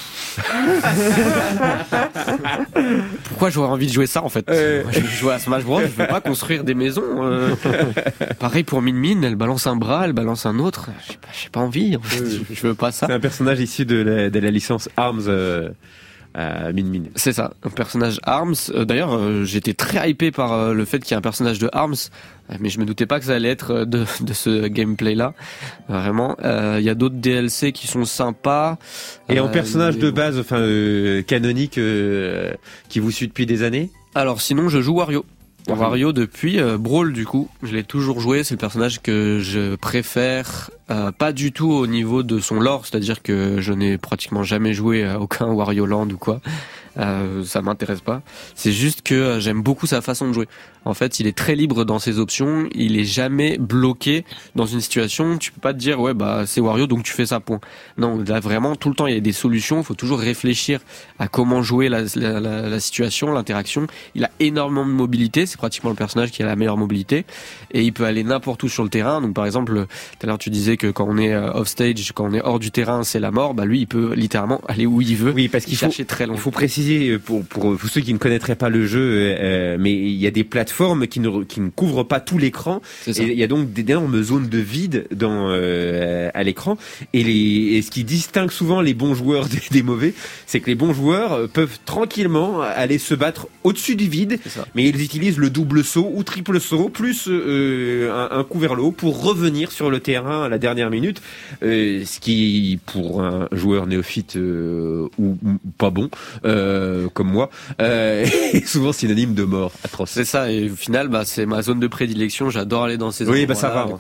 pourquoi j'aurais envie de jouer ça en fait? Je vais jouer à Smash Bros, je veux pas construire des maisons. Pareil pour Min Min, elle balance un bras, elle balance un autre. J'ai pas envie. En fait. Je veux pas ça. C'est un personnage issu de la licence ARMS. Min Min. C'est ça, un personnage ARMS. D'ailleurs, j'étais très hypé par le fait qu'il y ait un personnage de ARMS, mais je me doutais pas que ça allait être de ce gameplay-là. Vraiment, il y a d'autres DLC qui sont sympas. Et en personnage de base, canonique, qui vous suit depuis des années? Alors sinon, je joue Wario. Wario depuis Brawl du coup, je l'ai toujours joué, c'est le personnage que je préfère, pas du tout au niveau de son lore, c'est-à-dire que je n'ai pratiquement jamais joué à aucun Wario Land ou quoi, ça m'intéresse pas, c'est juste que j'aime beaucoup sa façon de jouer. En fait, il est très libre dans ses options, il est jamais bloqué dans une situation, tu peux pas te dire c'est Wario donc tu fais ça, point. Non, là vraiment tout le temps il y a des solutions, il faut toujours réfléchir à comment jouer la situation, l'interaction. Il a énormément de mobilité, c'est pratiquement le personnage qui a la meilleure mobilité et il peut aller n'importe où sur le terrain. Donc par exemple, tout à l'heure tu disais que quand on est off stage, quand on est hors du terrain, c'est la mort. Lui il peut littéralement aller où il veut. Oui, parce qu'il faut très long. Il faut préciser pour ceux qui ne connaîtraient pas le jeu, mais il y a des plateformes qui ne couvrent pas tout l'écran. Et il y a donc d'énormes zones de vide à l'écran. Et ce qui distingue souvent les bons joueurs des mauvais, c'est que les bons joueurs peuvent tranquillement aller se battre au-dessus du vide, mais ils utilisent le double saut ou triple saut plus un coup vers le haut pour revenir sur le terrain à la dernière minute, ce qui pour un joueur néophyte ou pas bon comme moi est souvent synonyme de mort atroce. C'est ça, et au final c'est ma zone de prédilection, j'adore aller dans ces endroits. Oui, ça va.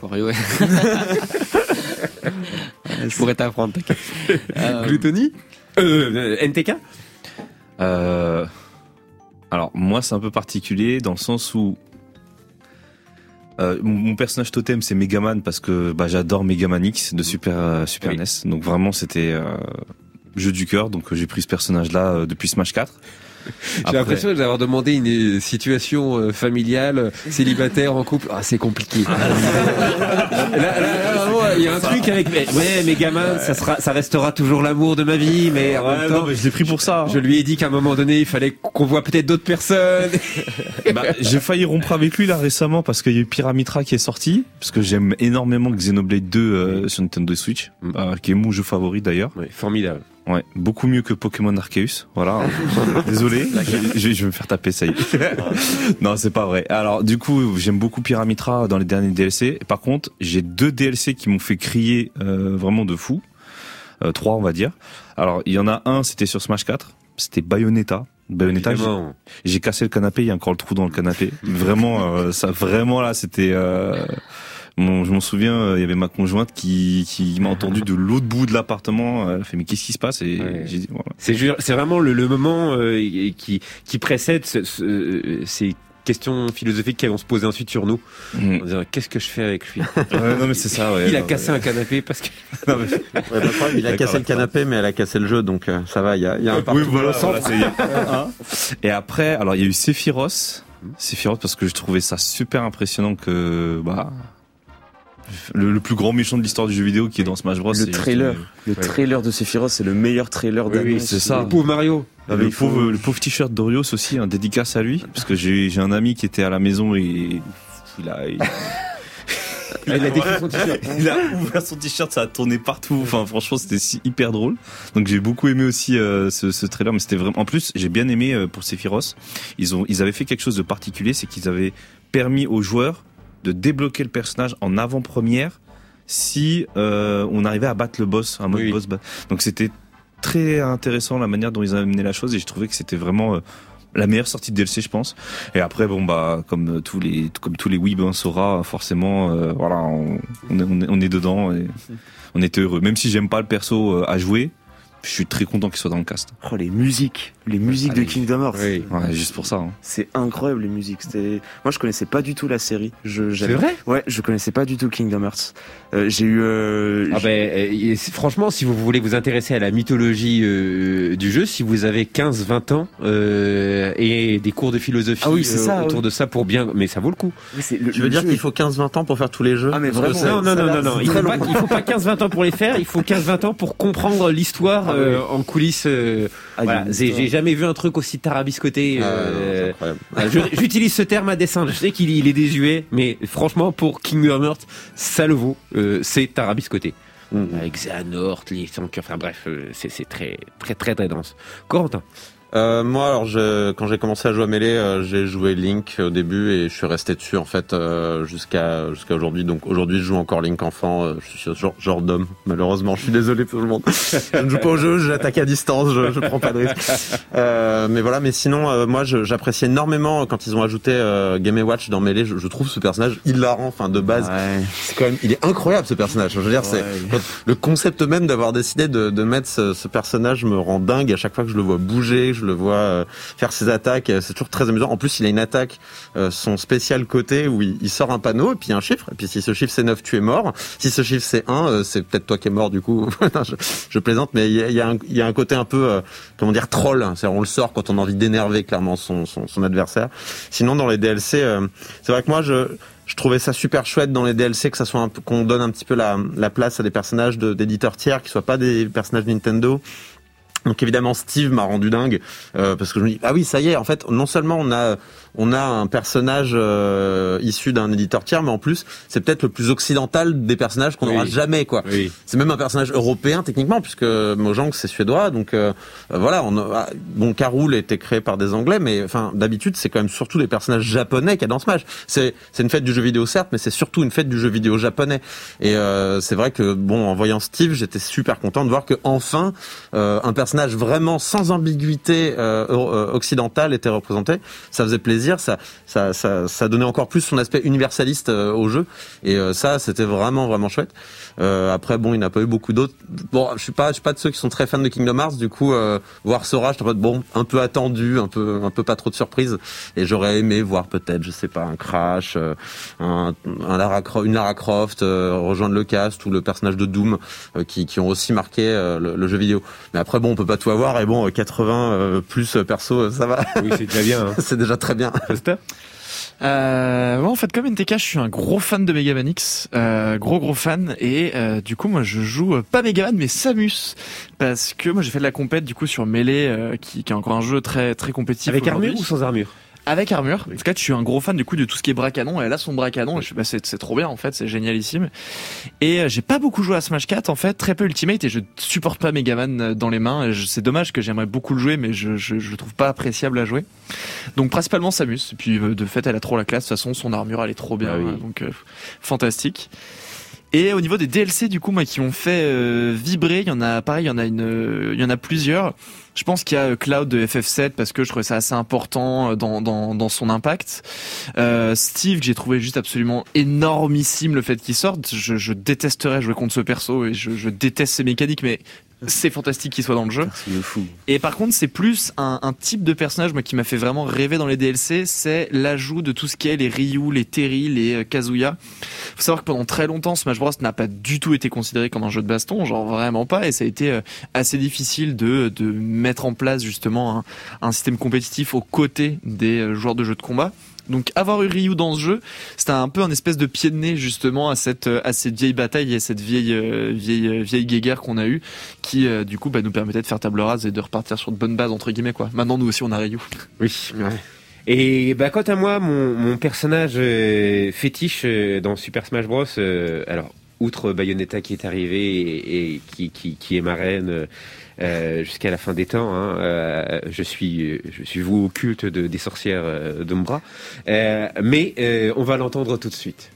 Je pourrais t'apprendre, t'inquiète. Gluttony, NTK. Alors moi c'est un peu particulier dans le sens où mon personnage totem c'est Megaman parce que j'adore Megaman X de Super NES, donc vraiment c'était jeu du cœur, donc j'ai pris ce personnage là depuis Smash 4. J'ai l'impression d'avoir demandé une situation familiale, célibataire, en couple. C'est compliqué. Là, il y a un truc avec. Megaman, ça restera toujours l'amour de ma vie, mais en même temps, je l'ai pris pour ça. Je lui ai dit qu'à un moment donné, il fallait qu'on voit peut-être d'autres personnes. J'ai failli rompre avec lui là récemment parce qu'il y a eu Pyramitra qui est sorti, parce que j'aime énormément Xenoblade 2 sur Nintendo Switch, qui est mon jeu favori d'ailleurs. Oui, formidable. Ouais, beaucoup mieux que Pokémon Arceus. Voilà. Désolé, je vais me faire taper, ça y est. Non, c'est pas vrai. Alors, du coup, j'aime beaucoup Pyramitra dans les derniers DLC. Par contre, j'ai 2 DLC qui m'ont fait crier vraiment de fou. 3, on va dire. Alors, il y en a un, c'était sur Smash 4. C'était Bayonetta. J'ai cassé le canapé, il y a encore le trou dans le canapé. Vraiment, vraiment là, c'était... je m'en souviens, il y avait ma conjointe qui m'a entendu de l'autre bout de l'appartement. Elle a fait mais qu'est-ce qui se passe? Et j'ai dit voilà. C'est vraiment le moment qui précède ces questions philosophiques qui vont se poser ensuite sur nous. En disant qu'est-ce que je fais avec lui? Non mais c'est ça. Ouais, il a cassé un canapé parce que. Non, mais... il a cassé le canapé, mais elle a cassé le jeu, donc ça va. Il y a un partout au centre. Et après, alors il y a eu Sephiroth parce que je trouvais ça super impressionnant que le plus grand méchant de l'histoire du jeu vidéo qui est dans Smash Bros. Le trailer de Sephiroth, c'est le meilleur trailer d'année. Oui, c'est ça. Le pauvre Mario. Le pauvre t-shirt d'Orios aussi, un dédicace à lui, parce que j'ai un ami qui était à la maison et il a défait son t-shirt. Il a ouvert son t-shirt, ça a tourné partout. Enfin, franchement, c'était hyper drôle. Donc j'ai beaucoup aimé aussi ce trailer, mais c'était vraiment. En plus, j'ai bien aimé pour Sephiroth. Ils avaient fait quelque chose de particulier, c'est qu'ils avaient permis aux joueurs de débloquer le personnage en avant-première si on arrivait à battre le boss, un mode boss. Donc c'était très intéressant la manière dont ils ont amené la chose et je trouvais que c'était vraiment la meilleure sortie de DLC, je pense. Et après comme tous les weebs Sora, forcément voilà, on est dedans et on était heureux. Même si j'aime pas le perso à jouer, je suis très content qu'il soit dans le cast. Oh, les musiques de Kingdom Hearts. Oui. Ouais, juste pour ça. Hein. C'est incroyable les musiques. Moi, je connaissais pas du tout la série. C'est vrai? Ouais, je connaissais pas du tout Kingdom Hearts. J'ai eu. Franchement, si vous voulez vous intéresser à la mythologie du jeu, si vous avez 15-20 ans et des cours de philosophie autour de ça pour bien, mais ça vaut le coup. Tu veux dire qu'il faut 15-20 ans pour faire tous les jeux? Ah mais vraiment. Non. Il faut pas 15-20 ans pour les faire. Il faut 15-20 ans pour comprendre l'histoire. En coulisses, voilà. J'ai jamais vu un truc aussi tarabiscoté. J'utilise ce terme à dessein. Je sais qu'il est désuet, mais franchement, pour Kingdom Hearts, ça le vaut. C'est tarabiscoté. Avec Xehanort, les enfin bref, c'est très très très très dense. Corentin. Moi, alors, quand j'ai commencé à jouer à Melee, j'ai joué Link au début et je suis resté dessus en fait jusqu'à aujourd'hui. Donc aujourd'hui, je joue encore Link enfant. Je suis genre d'homme. Malheureusement, je suis désolé pour tout le monde. Je ne joue pas au jeu, j'attaque à distance, je prends pas de risque. Mais voilà. Mais sinon, moi, j'apprécie énormément quand ils ont ajouté Game & Watch dans Melee. Je trouve ce personnage hilarant. Enfin, de base, c'est quand même, il est incroyable ce personnage. Je veux dire, c'est le concept même d'avoir décidé de mettre ce personnage me rend dingue à chaque fois que je le vois bouger. Je le vois faire ses attaques, c'est toujours très amusant. En plus, il a une attaque, son spécial côté où il sort un panneau et puis un chiffre. Et puis si ce chiffre c'est 9, tu es mort. Si ce chiffre c'est 1, c'est peut-être toi qui es mort du coup. je plaisante, mais il y a un côté un peu, comment dire, troll. C'est-à-dire on le sort quand on a envie d'énerver clairement son adversaire. Sinon, dans les DLC, c'est vrai que moi je trouvais ça super chouette dans les DLC que ça soit qu'on donne un petit peu la place à des personnages d'éditeurs tiers qui soient pas des personnages Nintendo. Donc évidemment Steve m'a rendu dingue parce que je me dis ah oui ça y est en fait non seulement on a un personnage issu d'un éditeur tiers mais en plus c'est peut-être le plus occidental des personnages qu'on n'aura jamais quoi. Oui. C'est même un personnage européen techniquement puisque Mojang c'est suédois donc voilà K. Rool a été créé par des Anglais mais enfin d'habitude c'est quand même surtout des personnages japonais qu'il y a dans Smash. C'est une fête du jeu vidéo certes mais c'est surtout une fête du jeu vidéo japonais et c'est vrai que en voyant Steve j'étais super content de voir que enfin un personnage vraiment sans ambiguïté occidentale était représenté. Ça faisait plaisir, ça donnait encore plus son aspect universaliste au jeu et ça c'était vraiment chouette. Après il n'y en a pas eu beaucoup d'autres. Bon, je suis pas de ceux qui sont très fans de Kingdom Hearts, du coup voir Sora, je trouvais un peu attendu, un peu pas trop de surprise et j'aurais aimé voir peut-être, je sais pas, un Crash, une Lara Croft rejoindre le cast ou le personnage de Doom qui ont aussi marqué le jeu vidéo. Mais après on peut pas tout avoir et 80 plus perso ça va. Oui, c'est déjà bien. Hein. C'est déjà très bien. En fait, comme NTK, je suis un gros fan de Mega Man X, gros fan, et du coup, moi, je joue pas Mega Man, mais Samus, parce que moi, j'ai fait de la compète du coup sur Melee, qui est encore un jeu très très compétitif. Avec armure ou sans armure? Avec armure. En tout cas, je suis un gros fan du coup de tout ce qui est bras canon. Elle a son bras canon. Et c'est trop bien en fait, c'est génialissime. Et j'ai pas beaucoup joué à Smash 4 en fait, très peu Ultimate et je supporte pas Megaman dans les mains. C'est dommage que j'aimerais beaucoup le jouer, mais je le trouve pas appréciable à jouer. Donc principalement Samus. Et puis de fait, elle a trop la classe. De toute façon, son armure elle est trop bien, donc fantastique. Et au niveau des DLC, du coup, moi, qui m'ont fait vibrer, il y en a plusieurs. Je pense qu'il y a Cloud de FF7 parce que je trouvais ça assez important dans son impact. Steve, que j'ai trouvé juste absolument énormissime le fait qu'il sorte. Je détesterais jouer contre ce perso et je déteste ses mécaniques, mais c'est fantastique qu'il soit dans le jeu. C'est fou. Et par contre, c'est plus un type de personnage moi qui m'a fait vraiment rêver dans les DLC, c'est l'ajout de tout ce qui est les Ryu, les Terry, les Kazuya. Faut savoir que pendant très longtemps, Smash Bros n'a pas du tout été considéré comme un jeu de baston, genre vraiment pas, et ça a été assez difficile de mettre en place justement un système compétitif aux côtés des joueurs de jeux de combat. Donc avoir eu Ryu dans ce jeu, c'était un peu un espèce de pied de nez justement à cette vieille bataille et à cette vieille guéguerre qu'on a eue, qui du coup nous permettait de faire table rase et de repartir sur de bonnes bases entre guillemets quoi. Maintenant nous aussi on a Ryu. Oui. Ouais. Et quant à moi, mon personnage fétiche dans Super Smash Bros, alors outre Bayonetta qui est arrivé et qui est ma reine jusqu'à la fin des temps, hein, je suis voué au culte des sorcières d'Umbra, mais on va l'entendre tout de suite.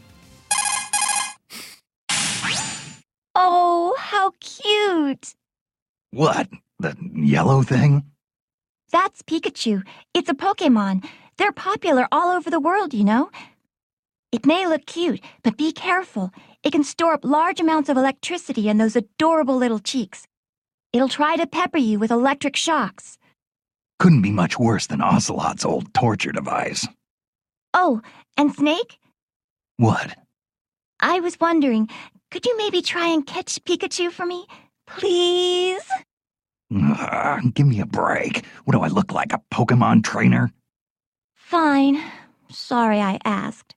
Oh, how cute! What? The yellow thing? That's Pikachu. It's a Pokemon. They're popular all over the world, you know. It may look cute, but be careful. It can store up large amounts of electricity in those adorable little cheeks. It'll try to pepper you with electric shocks. Couldn't be much worse than Ocelot's old torture device. Oh, and Snake? What? I was wondering, could you maybe try and catch Pikachu for me? Please? Give me a break. What do I look like, a Pokemon trainer? Fine. Sorry I asked.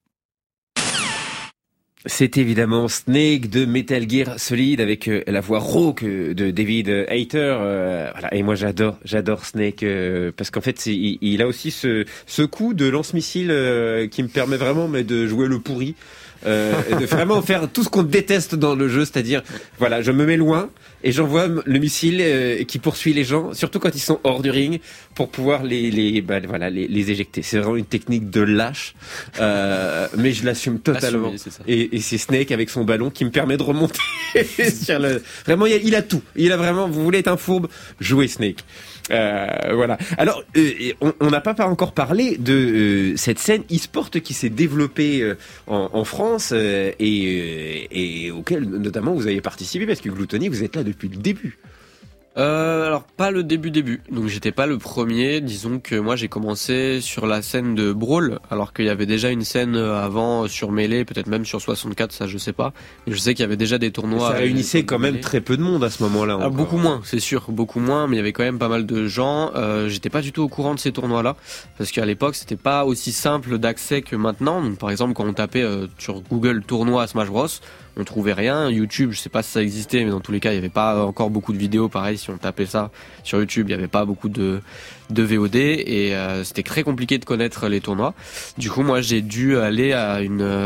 C'est évidemment Snake de Metal Gear Solid avec la voix rauque de David Hayter. Voilà. Et moi j'adore Snake parce qu'en fait il a aussi ce coup de lance-missile qui me permet vraiment de jouer le pourri. De vraiment faire tout ce qu'on déteste dans le jeu, c'est-à-dire voilà, je me mets loin et j'envoie le missile qui poursuit les gens, surtout quand ils sont hors du ring, pour pouvoir les éjecter. C'est vraiment une technique de lâche, mais je l'assume totalement. Assumé, c'est ça. Et c'est Snake avec son ballon qui me permet de remonter sur le. Vraiment, il a tout. Il a vraiment. Vous voulez être un fourbe, jouez Snake. Voilà. Alors, on n'a pas encore parlé de cette scène e-sport qui s'est développée en France et auquel notamment vous avez participé parce que Gluttony, vous êtes là depuis le début. Alors pas le début, donc j'étais pas le premier, disons que moi j'ai commencé sur la scène de Brawl, alors qu'il y avait déjà une scène avant sur Melee, peut-être même sur 64, ça je sais pas, mais je sais qu'il y avait déjà des tournois. Ça réunissait quand même très peu de monde à ce moment-là. Beaucoup moins, c'est sûr, beaucoup moins, mais il y avait quand même pas mal de gens. J'étais pas du tout au courant de ces tournois-là, parce qu'à l'époque c'était pas aussi simple d'accès que maintenant. Donc par exemple quand on tapait sur Google tournoi Smash Bros, on trouvait rien. YouTube, je sais pas si ça existait, mais dans tous les cas, il y avait pas encore beaucoup de vidéos. Pareil, si on tapait ça sur YouTube, il y avait pas beaucoup de VOD et c'était très compliqué de connaître les tournois. Du coup, moi, j'ai dû aller à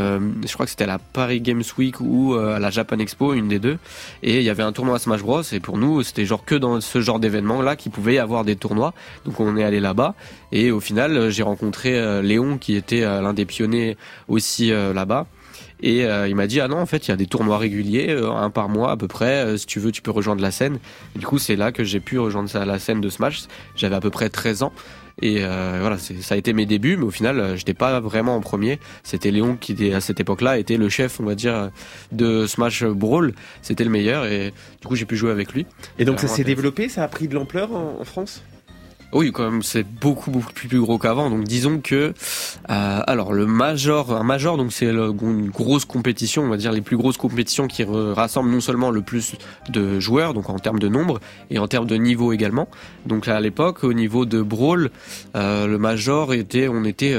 je crois que c'était à la Paris Games Week ou à la Japan Expo, une des deux. Et il y avait un tournoi à Smash Bros. Et pour nous, c'était genre que dans ce genre d'événement-là qu'il pouvait y avoir des tournois. Donc on est allé là-bas. Et au final, j'ai rencontré Léon, qui était l'un des pionniers aussi là-bas. Et il m'a dit, ah non, en fait, il y a des tournois réguliers, un par mois à peu près, si tu veux, tu peux rejoindre la scène. Et du coup, c'est là que j'ai pu rejoindre la scène de Smash. J'avais à peu près 13 ans. Et voilà, ça a été mes débuts, mais au final, j'étais pas vraiment en premier. C'était Léon qui, à cette époque-là, était le chef, on va dire, de Smash Brawl. C'était le meilleur, et du coup, j'ai pu jouer avec lui. Et donc, ça s'est développé, ça a pris de l'ampleur en France ? Oui, quand même, c'est beaucoup plus gros qu'avant. Donc, disons que, alors, un major, donc c'est une grosse compétition, on va dire les plus grosses compétitions qui rassemblent non seulement le plus de joueurs, donc en termes de nombre et en termes de niveau également. Donc, à l'époque, au niveau de Brawl, le major on était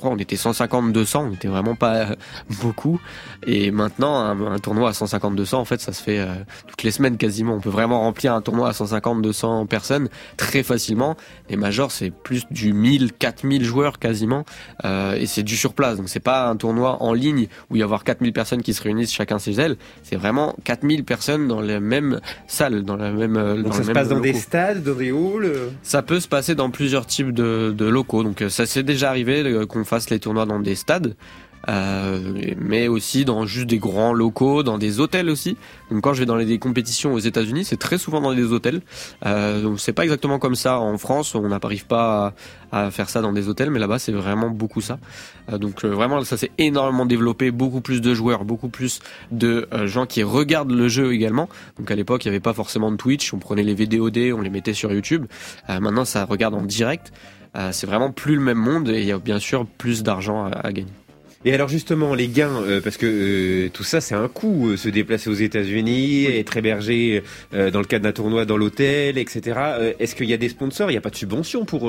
150-200, on était vraiment pas beaucoup. Et maintenant, un tournoi à 150-200, en fait, ça se fait toutes les semaines quasiment. On peut vraiment remplir un tournoi à 150-200 personnes très facilement. Les majors, c'est plus du 1000-4000 joueurs quasiment, et c'est du sur place. Donc c'est pas un tournoi en ligne où il y a 4000 personnes qui se réunissent chacun chez elles. C'est vraiment 4000 personnes dans la même salle, dans la même. Donc ça se passe dans des stades, dans des halls. Ça peut se passer dans plusieurs types de locaux. Donc ça s'est déjà arrivé qu'on fasse les tournois dans des stades. mais aussi dans juste des grands locaux, dans des hôtels aussi. Donc quand je vais dans des compétitions aux États-Unis, c'est très souvent dans des hôtels. Donc c'est pas exactement comme ça en France, on n'arrive pas à faire ça dans des hôtels, mais là-bas c'est vraiment beaucoup ça. Donc vraiment ça s'est énormément développé, beaucoup plus de joueurs, beaucoup plus de gens qui regardent le jeu également. Donc à l'époque il n'y avait pas forcément de Twitch, on prenait les VOD, on les mettait sur YouTube. Maintenant ça regarde en direct. C'est vraiment plus le même monde et il y a bien sûr plus d'argent à gagner. Et alors justement les gains, parce que tout ça c'est un coût, se déplacer aux États-Unis, être hébergé dans le cadre d'un tournoi dans l'hôtel, etc. Est-ce qu'il y a des sponsors? Il n'y a pas de subvention pour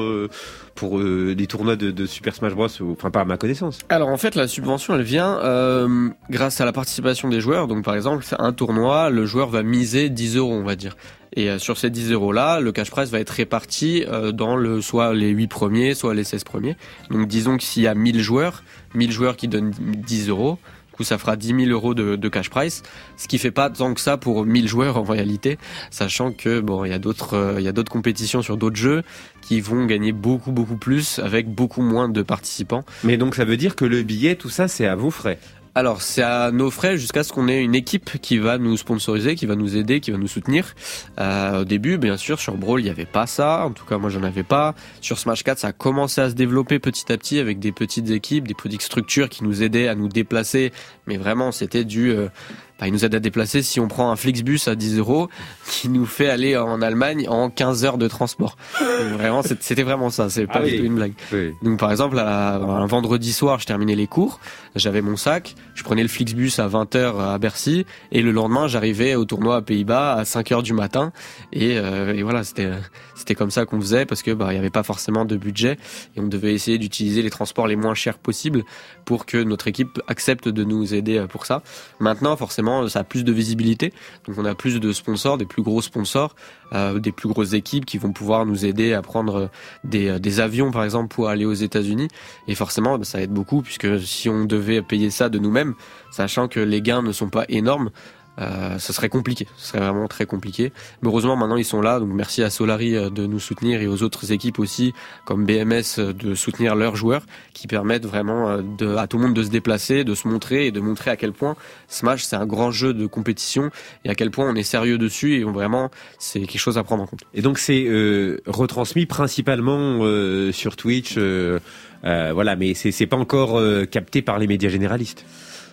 des tournois de Super Smash Bros, enfin pas à ma connaissance. Alors en fait la subvention elle vient grâce à la participation des joueurs. Donc par exemple c'est un tournoi, le joueur va miser 10 € on va dire. Et sur ces 10 € là, le cash prize va être réparti dans soit les 8 premiers, soit les 16 premiers. Donc disons que s'il y a 1000 joueurs qui donnent 10 €, du coup ça fera 10 000 € de cash prize, ce qui fait pas tant que ça pour 1000 joueurs en réalité, sachant que bon il y a d'autres compétitions sur d'autres jeux qui vont gagner beaucoup plus avec beaucoup moins de participants. Mais donc ça veut dire que le billet, tout ça c'est à vos frais? Alors c'est à nos frais jusqu'à ce qu'on ait une équipe qui va nous sponsoriser, qui va nous aider, qui va nous soutenir. Au début, bien sûr, sur Brawl, il n'y avait pas ça. En tout cas, moi, j'en avais pas. Sur Smash 4, ça a commencé à se développer petit à petit avec des petites équipes, des petites structures qui nous aidaient à nous déplacer. Mais vraiment, c'était il nous aide à déplacer si on prend un Flixbus à 10 € qui nous fait aller en Allemagne en 15 heures de transport. Donc, vraiment, c'était vraiment ça, c'est pas du tout une blague. Oui. Donc par exemple, un vendredi soir, je terminais les cours, j'avais mon sac, je prenais le Flixbus à 20h à Bercy et le lendemain, j'arrivais au tournoi à Pays-Bas à 5h du matin et voilà, c'était comme ça qu'on faisait parce que il y avait pas forcément de budget et on devait essayer d'utiliser les transports les moins chers possibles pour que notre équipe accepte de nous aider pour ça. Maintenant, forcément, ça a plus de visibilité, donc on a plus de sponsors, des plus gros sponsors, des plus grosses équipes qui vont pouvoir nous aider à prendre des avions par exemple pour aller aux États-Unis et forcément ça aide beaucoup puisque si on devait payer ça de nous-mêmes, sachant que les gains ne sont pas énormes, ce serait compliqué, ce serait vraiment très compliqué. Mais heureusement maintenant ils sont là, donc merci à Solari de nous soutenir et aux autres équipes aussi comme BMS de soutenir leurs joueurs qui permettent vraiment à tout le monde de se déplacer, de se montrer et de montrer à quel point Smash c'est un grand jeu de compétition et à quel point on est sérieux dessus et vraiment c'est quelque chose à prendre en compte. Et donc c'est retransmis principalement sur Twitch, voilà, mais c'est pas encore capté par les médias généralistes.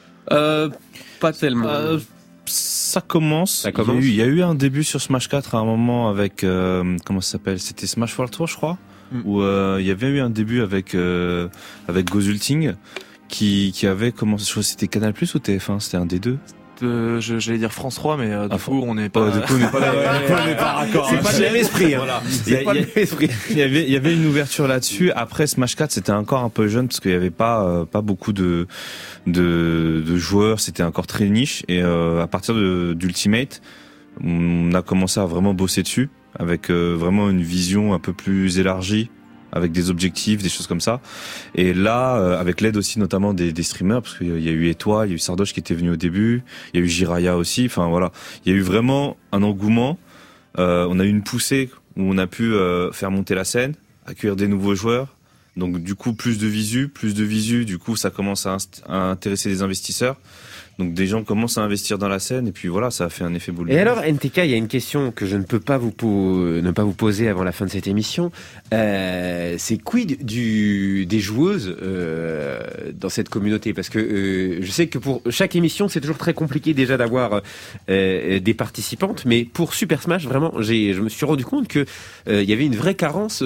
Pas tellement. Ça commence. Il y a eu un début sur Smash 4 à un moment avec comment ça s'appelle? C'était Smash World Tour, je crois, où il y avait eu un début avec Gozulting qui avait commencé. Je crois que c'était Canal Plus ou TF1, c'était un des deux. J'allais dire France 3, mais du coup on n'est pas. Du coup on n'est pas là. On n'est pas raccord. C'est pas le même esprit. Voilà. Il y avait une ouverture là-dessus. Après Smash 4, c'était encore un peu jeune parce qu'il y avait pas beaucoup de joueurs. C'était encore très niche. Et à partir d'Ultimate, on a commencé à vraiment bosser dessus avec vraiment une vision un peu plus élargie, avec des objectifs, des choses comme ça. Et là, avec l'aide aussi notamment des streamers, parce qu'il y a eu Étoile, il y a eu Sardoche qui était venu au début, il y a eu Jiraya aussi, enfin voilà. Il y a eu vraiment un engouement, on a eu une poussée où on a pu faire monter la scène, accueillir des nouveaux joueurs. Donc du coup, plus de visu, du coup ça commence à intéresser des investisseurs. Donc des gens commencent à investir dans la scène et puis voilà, ça a fait un effet boule de neige. Et alors NTK, il y a une question que je ne peux pas vous poser avant la fin de cette émission. C'est quid des joueuses dans cette communauté? Parce que je sais que pour chaque émission, c'est toujours très compliqué déjà d'avoir des participantes, mais pour Super Smash, vraiment, je me suis rendu compte que il y avait une vraie carence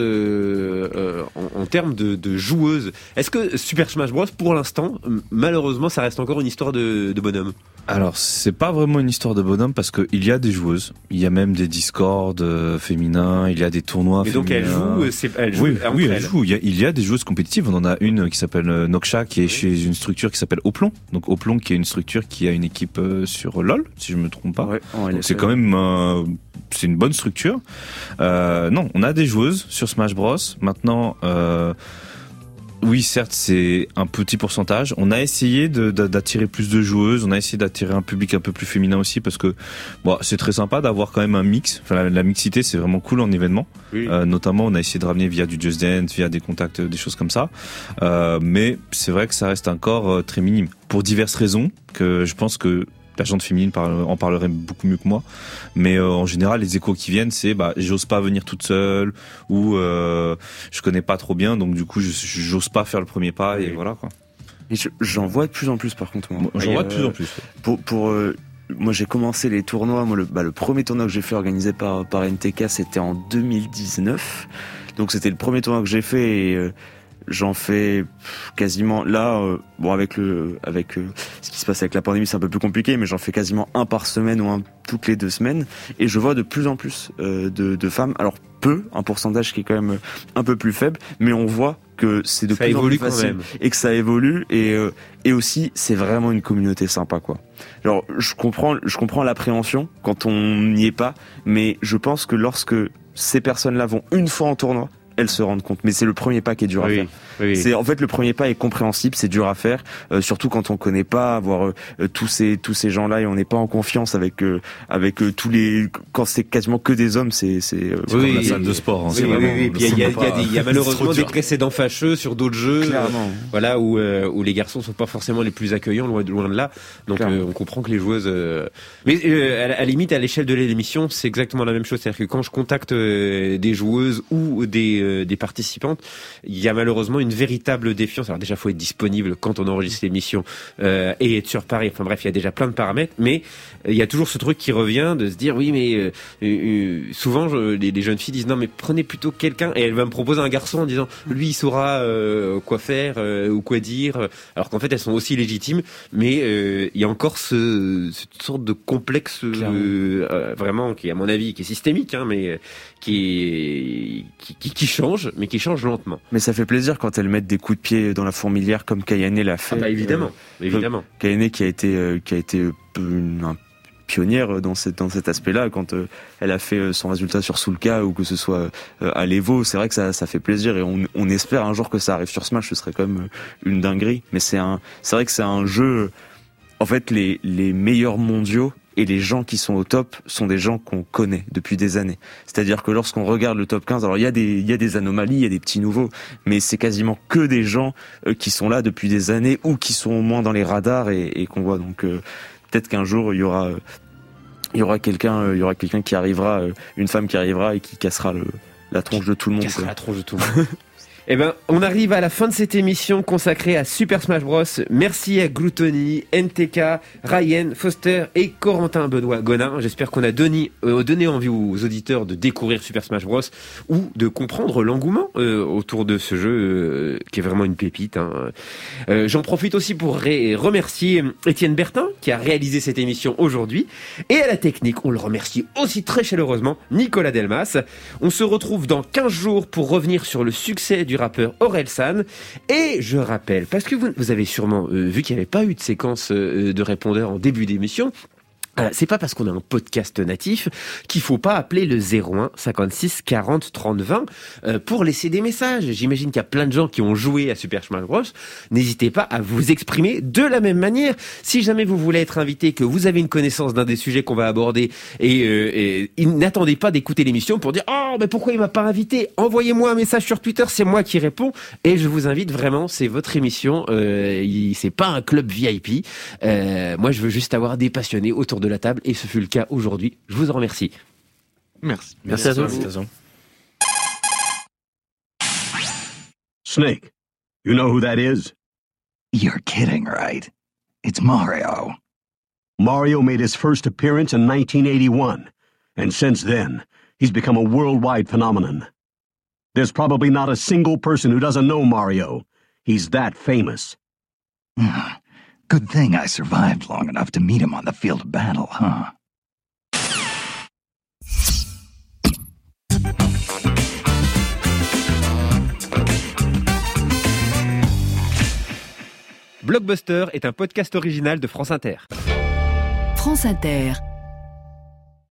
en termes de joueuses. Est-ce que Super Smash Bros, pour l'instant, malheureusement, ça reste encore une histoire de bonhomme? Alors, c'est pas vraiment une histoire de bonhomme parce que il y a des joueuses, il y a même des Discord féminins, il y a des tournois féminins. Mais donc elles jouent, elles jouent. Il y a des joueuses compétitives. On en a une qui s'appelle Noksha, qui est chez une structure qui s'appelle Oplon. Donc Oplon, qui est une structure qui a une équipe sur LoL, si je me trompe pas. Ouais, donc c'est quand même c'est une bonne structure. Non, on a des joueuses sur Smash Bros. Maintenant. oui, certes, c'est un petit pourcentage. On a essayé d'attirer plus de joueuses, on a essayé d'attirer un public un peu plus féminin aussi, parce que bon, c'est très sympa d'avoir quand même un mix. Enfin, la mixité, c'est vraiment cool en événement. Oui. Notamment, on a essayé de ramener via du Just Dance, via des contacts, des choses comme ça. Mais c'est vrai que ça reste encore très minime. Pour diverses raisons, que je pense que la gente féminine en parlerait beaucoup mieux que moi, mais en général les échos qui viennent c'est j'ose pas venir toute seule, ou je connais pas trop bien, donc du coup j'ose pas faire le premier pas, et voilà quoi. Et j'en vois de plus en plus par contre moi. J'en vois de plus en plus. Moi j'ai commencé les tournois, le premier tournoi que j'ai fait organisé par NTK c'était en 2019, donc c'était le premier tournoi que j'ai fait, et j'en fais quasiment là, avec ce qui se passe avec la pandémie, c'est un peu plus compliqué, mais j'en fais quasiment un par semaine ou un toutes les 2 semaines, et je vois de plus en plus de femmes. Alors un pourcentage qui est quand même un peu plus faible, mais on voit que c'est de plus en plus facile et que ça évolue, et aussi c'est vraiment une communauté sympa quoi. Alors je comprends l'appréhension quand on n'y est pas, mais je pense que lorsque ces personnes-là vont une fois en tournoi, elles se rendent compte, mais c'est le premier pas qui est dur à faire. Oui. C'est en fait le premier pas est compréhensible, c'est dur à faire, surtout quand on connaît pas, avoir tous ces gens-là, et on n'est pas en confiance avec tous les, quand c'est quasiment que des hommes, c'est comme la salle de sport. Hein, oui. Puis il y a malheureusement des précédents fâcheux sur d'autres jeux, voilà, où les garçons sont pas forcément les plus accueillants, loin de là. Donc on comprend que les joueuses, mais à la limite à l'échelle de l'émission, c'est exactement la même chose, c'est-à-dire que quand je contacte des joueuses ou des participantes, il y a malheureusement une véritable défiance. Alors déjà, faut être disponible quand on enregistre l'émission et être sur Paris. Enfin bref, il y a déjà plein de paramètres, mais il y a toujours ce truc qui revient de se dire oui, mais souvent les jeunes filles disent non, mais prenez plutôt quelqu'un, et elle va me proposer un garçon en disant lui il saura quoi faire ou quoi dire, alors qu'en fait elles sont aussi légitimes, mais il y a encore cette sorte de complexe vraiment qui, à mon avis, qui est systémique, hein, mais qui change, mais qui change lentement. Mais ça fait plaisir quand elles mettent des coups de pied dans la fourmilière comme Kayane l'a fait. Évidemment. Kayane qui a été une pionnière dans cet aspect-là, quand elle a fait son résultat sur Soulka, ou que ce soit à l'Evo, c'est vrai que ça fait plaisir, et on espère un jour que ça arrive sur Smash, ce serait quand même une dinguerie. Mais c'est vrai que c'est un jeu, en fait les meilleurs mondiaux et les gens qui sont au top sont des gens qu'on connaît depuis des années. C'est-à-dire que lorsqu'on regarde le top 15, alors il y a des anomalies, il y a des petits nouveaux, mais c'est quasiment que des gens qui sont là depuis des années, ou qui sont au moins dans les radars et qu'on voit. Donc peut-être qu'un jour il y aura quelqu'un qui arrivera, une femme qui arrivera et qui cassera la tronche de tout le monde. La tronche de tout le monde. Eh ben, on arrive à la fin de cette émission consacrée à Super Smash Bros. Merci à Gluttony, NTK, Ryan, Foster et Corentin Benoît Gonin. J'espère qu'on a donné envie aux auditeurs de découvrir Super Smash Bros. Ou de comprendre l'engouement autour de ce jeu qui est vraiment une pépite. Hein. J'en profite aussi pour remercier Étienne Bertin qui a réalisé cette émission aujourd'hui. Et à la technique, on le remercie aussi très chaleureusement, Nicolas Delmas. On se retrouve dans 15 jours pour revenir sur le succès du rappeur Orelsan. Et je rappelle, parce que vous avez sûrement vu qu'il n'y avait pas eu de séquence de répondeurs en début d'émission, c'est pas parce qu'on a un podcast natif qu'il faut pas appeler le 01 56 40 30 20 pour laisser des messages. J'imagine qu'il y a plein de gens qui ont joué à Super Smash Bros. N'hésitez pas à vous exprimer de la même manière. Si jamais vous voulez être invité, que vous avez une connaissance d'un des sujets qu'on va aborder, et n'attendez pas d'écouter l'émission pour dire oh mais pourquoi il m'a pas invité. Envoyez-moi un message sur Twitter, c'est moi qui réponds, et je vous invite vraiment. C'est votre émission, c'est pas un club VIP. Moi je veux juste avoir des passionnés autour de la table, et ce fut le cas aujourd'hui. Je vous en remercie. Merci à tous. Snake, you know who that is? You're kidding, right? It's Mario. Mario made his first appearance in 1981, and since then, he's become a worldwide phenomenon. There's probably not a single person who doesn't know Mario. He's that famous. Good thing I survived long enough to meet him on the field of battle, huh? Blockbuster est un podcast original de France Inter. France Inter.